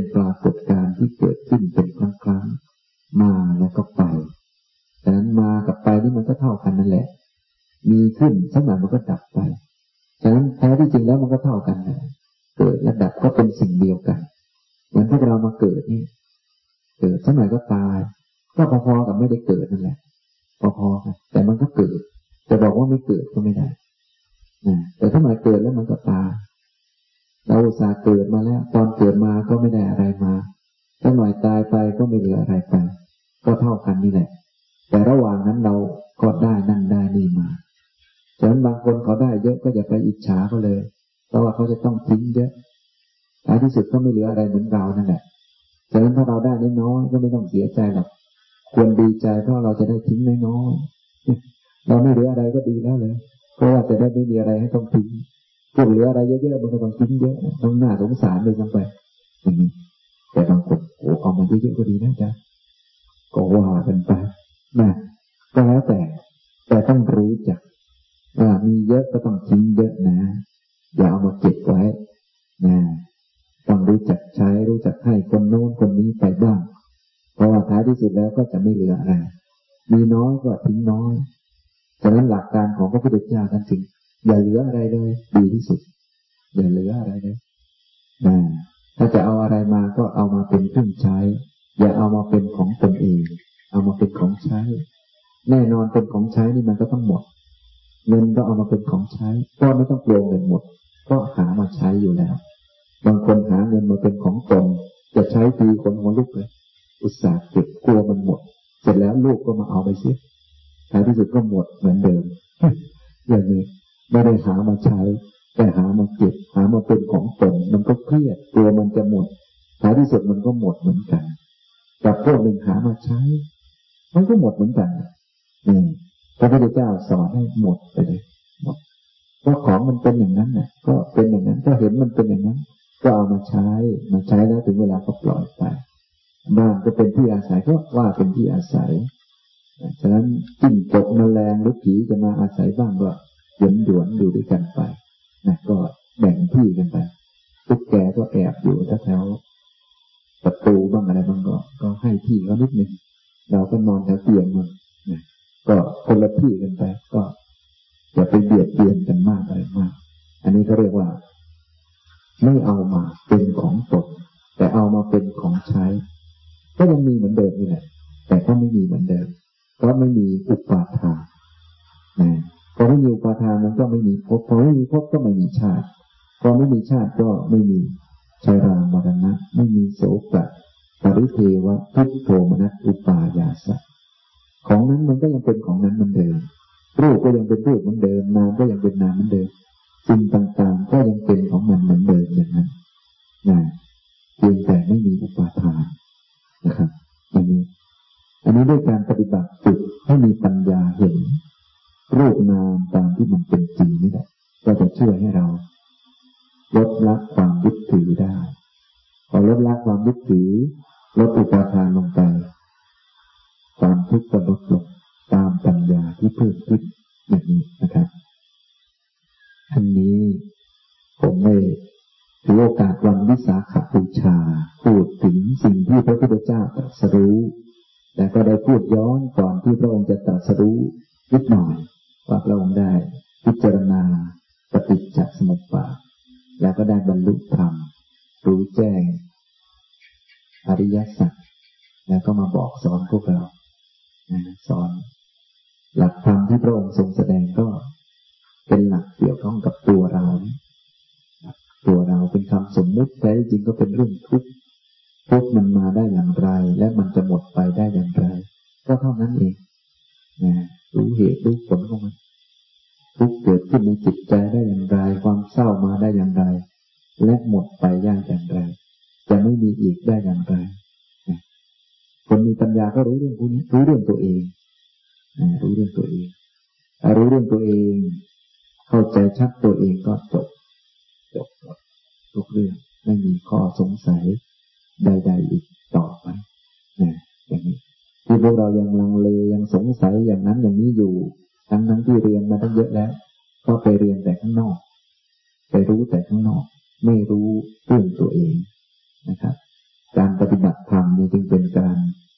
ก็ไปดังนั้นมากับไปนี่มันก็เท่ากันนั่นแหละมีขึ้นสักหน่อยมันก็ดับไปฉะนั้นแท้ที่จริงแล้วมันก็เท่ากันนะเกิดและดับก็เป็นสิ่งเดียวกันเหมือนพวกเรามาเกิดนี่เกิดสักหน่อยก็ตายก็พอๆกับไม่ได้เกิดนั่นแหละพอๆกันแต่มันก็เกิดจะบอกว่าไม่เกิดก็ไม่ได้นะแต่ถ้ามาเกิดแล้วมันก็ตายเราอุตส่าห์เกิดมาแล้วตอนเกิดมาก็ไม่ได้อะไรมาสักหน่อยตายไปก็ไม่เหลืออะไรไปก็เท่ากันนี่แหละแต่ระหว่างนั้นเราก็ได้นั่นได้นี่มาฉะนั้นบางคนเขาได้เยอะก็อย่าไปอิจฉาเขาเลยเพราะว่าเขาจะต้องทิ้งเยอะท้ายที่สุดก็ไม่เหลืออะไรเหมือนเรานั่นแหละฉะนั้นถ้าเราได้น้อยๆก็ไม่ต้องเสียใจหรอกควรดีใจเพราะเราจะได้ทิ้งน้อยๆเราไม่เหลืออะไรก็ดีแล้วเลยเพราะว่าจะได้ไม่มีอะไรให้ต้องทิ้งพวกเหลืออะไรเยอะๆมันก็ต้องทิ้งเยอะต้องน่าสงสารเลยซ้ำไปอย่างนี้แต่บางคนโอ้เอามาเยอะๆก็ดีนะจ๊ะก็ว่ากันไปนะก็แล้วแต่แต่ต้องรู้จักว่ามีเยอะก็ต้องทิ้งเยอะนะอย่าเอามาเก็บไว้นะต้องรู้จักใช้รู้จักให้คนโน้นคนนี้ไปบ้างเพราะว่าท้ายที่สุดแล้วก็จะไม่เหลืออะไรมีน้อยก็ทิ้งน้อยฉะนั้นหลักการของพระพุทธเจ้าท่านจึงอย่าเหลืออะไรเลยดีที่สุดอย่าเหลืออะไรเลยนะถ้าจะเอาอะไรมาก็เอามาเป็นเครื่องใช้อย่าเอามาเป็นของตนเองเอามาเป็นของใช้แน่นอนเป็นของใช้นี่มันก็ต้องหมดเงินก็เอามาเป็นของใช้ก็ไม่ต้องกลัวเงินหมดก็หามาใช้อยู่แล้วบางคนหาเงินมาเป็นของตนจะใช้ทีคนหัวลุกเลยอุตส่าห์เก็บกลัวมันหมดเสร็จแล้วลูกก็มาเอาไปเสียท้ายที่สุดก็หมดเหมือนเดิมอย่างนี้ไม่ได้หามาใช้แต่หามาเก็บหามาเป็นของตนมันก็เครียดกลัวมันจะหมดท้ายที่สุดมันก็หมดเหมือนกันกับพวกหนึ่งหามาใช้มันก็หมดเหมือนกันนี่พระพุทธเจ้าสอนให้หมดไปเลยหมดเพราะของมันเป็นอย่างนั้นน่ะก็เป็นอย่างนั้นก็เห็นมันเป็นอย่างนั้นก็เอามาใช้มาใช้แล้วถึงเวลาก็ปล่อยไปบ้านก็เป็นที่อาศัยก็ว่าเป็นที่อาศัยฉะนั้นจิ้งจกแมลงหรือผีจะมาอาศัยบ้างก็หยวนหยวนอยู่ด้วยกันไปนะก็แบ่งที่กันไปตุ๊กแกก็แอบอยู่แถวประตูบ้างอะไรบ้างก็ก็ให้ที่เขานิดนึงเราก็นอนแถวเตียงมันนะก็คนละที่กันไปก็อย่าไปเบียดเบียนกันมากอะไรมากอันนี้ก็เรียกว่าไม่เอามาเป็นของตนแต่เอามาเป็นของใช้ก็ยังมีเหมือนเดิมนี่แหละแต่ก็ไม่มีเหมือนเดิมเพราะไม่มีอุปาทานนะพอไม่มีอุปาทานมันก็ไม่มีภพพอไม่มีภพก็ไม่มีชาติพอไม่มีชาติก็ไม่มีชรามรณะไม่มีโสกะปริเทวะทุกโทมนัสอุปายาสะของนั้นมันก็ยังเป็นของนั้นเหมือนเดิมรูปก็ยังเป็นรูปเหมือนเดิมนามก็ยังเป็นนามเหมือนเดิมสิ่งต่างๆก็ยังเป็นของมันเหมือนเดิมอย่างนั้นนะเพียงแต่ไม่มีอุปาทานนะครับอันนี้อันนี้ด้วยการปฏิบัติฝึกให้มีปัญญาเห็นรูปนามตามที่มันเป็นจริงนี่แหละก็จะช่วยให้เราลดละความยึดถือได้พอลดละความยึดถือลดอุปาทานลงไปความทุกข์ก็ลดลงตามปัญญาที่เพิ่มขึ้นอย่างนี้นะครับอันนี้ผมได้ถือโอกาสวันวิสาขบูชาพูดถึงสิ่งที่พระพุทธเจ้าตรัสรู้แต่ก็ได้พูดย้อนก่อนที่พระองค์จะตรัสรู้นิดหน่อยว่าพระองค์ได้พิจารณาปฏิจจสมุปบาทแล้วก็ได้บรรลุธรรมรู้แจ้งอริยสัจแล้วก็มาบอกสอนพวกเราสอนหลักธรรมที่พระองค์ทรงแสดงก็เป็นหลักเกี่ยวข้องกับตัวเราตัวเราเป็นคำสมมุติแต่จริงก็เป็นเรื่องทุกข์ทุกข์มันมาได้อย่างไรและมันจะหมดไปได้อย่างไรก็เท่านั้นเองนะรู้เหตุรู้ผลของมันทุกข์เกิดขึ้นในจิตใจได้อย่างไรความเศร้ามาได้อย่างไรและหมดไปได้อย่างไรจะไม่มีอีกได้อย่างไรคนมีปัญญาก็รู้เรื่องพวกนี้รู้เรื่องตัวเองรู้เรื่องตัวเองรู้เรื่องตัวเองเข้าใจชัดตัวเองก็จบจบทุกเรื่องไม่มีข้อสงสัยใดๆอีกต่อไปนะอย่างนี้ที่พวกเรายังลังเลยังสงสัยอย่างนั้นอย่างนี้อยู่ทั้งทั้งที่เรียนมาตั้งเยอะแล้วก็ไปเรียนแต่ข้างนอกไปรู้แต่ข้างนอกไม่รู้เรื่องตัวเองนะครับการปฏิบัติธรรมนี่จึงเป็นการ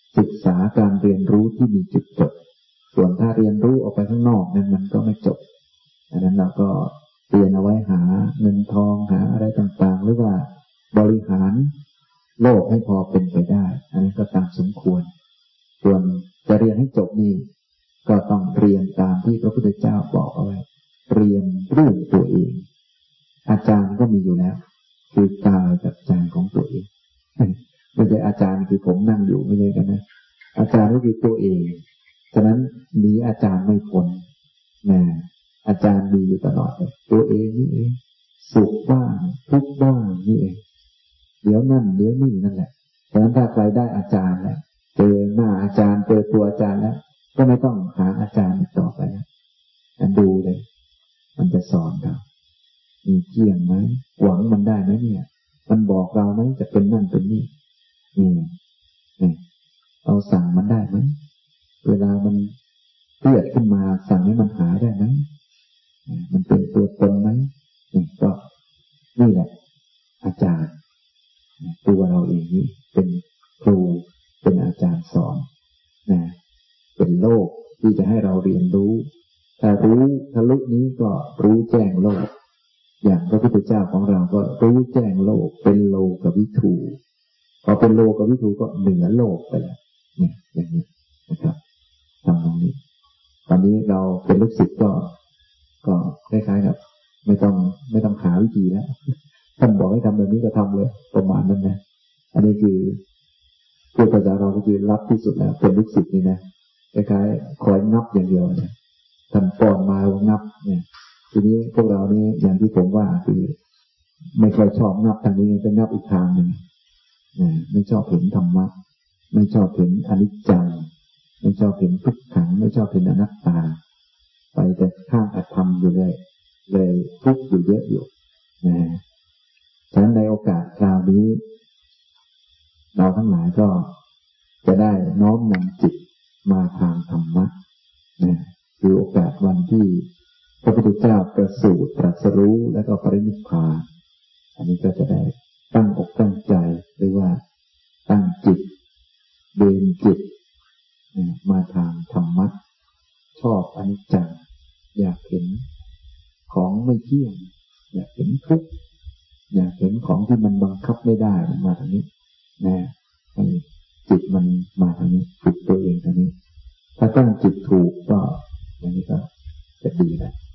ศึกษาการเรียนรู้ที่มีจุดจบส่วนถ้าเรียนรู้ออกไปข้างนอกนั้นมันก็ไม่จบดังนั้นเราก็เรียนเอาไว้หาเงินทองหาอะไรต่างๆหรือว่าบริหารโลกให้พอเป็นไปได้อันนี้ก็ตามสมควรส่วนจะเรียนให้จบนี่ก็ต้องเรียนตามที่พระพุทธเจ้าบอกเอาไว้เรียนเรื่องตัวเองอาจารย์ก็มีอยู่แล้วคือกายกับใจของตัวเองไม่ใช่อาจารย์คือผมนั่งอยู่ไม่ใช่กันนะอาจารย์ก็คือตัวเองฉะนั้นหนีอาจารย์ไม่พ้นนะอาจารย์มีอยู่ตลอดเลยตัวเองนี่เองสุขบ้างทุกข์บ้างนี่เองเดี๋ยวนั่นเดี๋ยวนี่นั่นแหละฉะนั้นถ้าใครได้อาจารย์แล้วเจอหน้าอาจารย์เจอตัวอาจารย์แล้วก็ไม่ต้องหาอาจารย์ต่อไปนะดูเลยมันจะสอนเรามีเที่ยงไหมหวังมันได้ไหมเนี่ยมันบอกเราไหมจะเป็นนั่นเป็นนี่นี่นี่เราสั่งมันได้ไหมเวลามันเครียดขึ้นมาสั่งให้มันหายได้ไหมมันเป็นตัวตนไหมนี่ก็นี่แหละอาจารย์ตัวเราเองนี่เป็นครูเป็นอาจารย์สอนนะเป็นโลกที่จะให้เราเรียนรู้ถ้ารู้ทะลุนี้ก็รู้แจ้งโลกอย่างพระพุทธเจ้าของเราก็รู้แจ้งโลกเป็นโลกวิถูพอเป็นโลกวิถูก็เหนือโลกไปแล้วเนี่ยอย่างนี้นะครับทำตรงนี้ตอนนี้เราเป็นลูกศิษย์ก็ก็คล้ายๆกับไม่ต้องไม่ต้องหาวิธีแล้วท่านบอกให้ทำแบบนี้ก็ทำเลยประมาณนั้นนะอันนี้คือพูดภาษาเราก็คือรับที่สุดแล้วเป็นลูกศิษย์นี่นะคล้ายๆคอยนับอย่างเดียวนะท่านป้อนมาว่างับเนี่ยทีนี้พวกเรานี่อย่างที่ผมว่าคือไม่ค่อยชอบงับทางนี้จะงับอีกทางหนึ่งนะไม่ชอบเห็นธรรมะไม่ชอบเห็นอนิจจังไม่ชอบเห็นทุกขังไม่ชอบเห็นอนัตตาไปแต่ข้างอธรรมอยู่เลยเลยทุกข์อยู่เยอะอยู่นะฉะนั้นในโอกาสคราวนี้เราทั้งหลายก็จะได้น้อมนำจิตมาทางธรรมะนะคือโอกาสวันที่พระพุทธเจ้าประสูติตรัสรู้แล้วก็ปรินิพพานอันนี้ก็จะได้ตั้งอกตั้งใจหรือว่าตั้งจิตเดินจิตมาทางธรรมะชอบอนิจจังอยากเห็นของไม่เที่ยงอยากเห็นทุกข์อยากเห็นของที่มันบังคับไม่ได้มาทางนี้นะให้จิตมันมาทางนี้ฝึกตัวเองทางนี้ถ้าตั้งจิตถูกก็อย่างนี้ก็จะดีนะ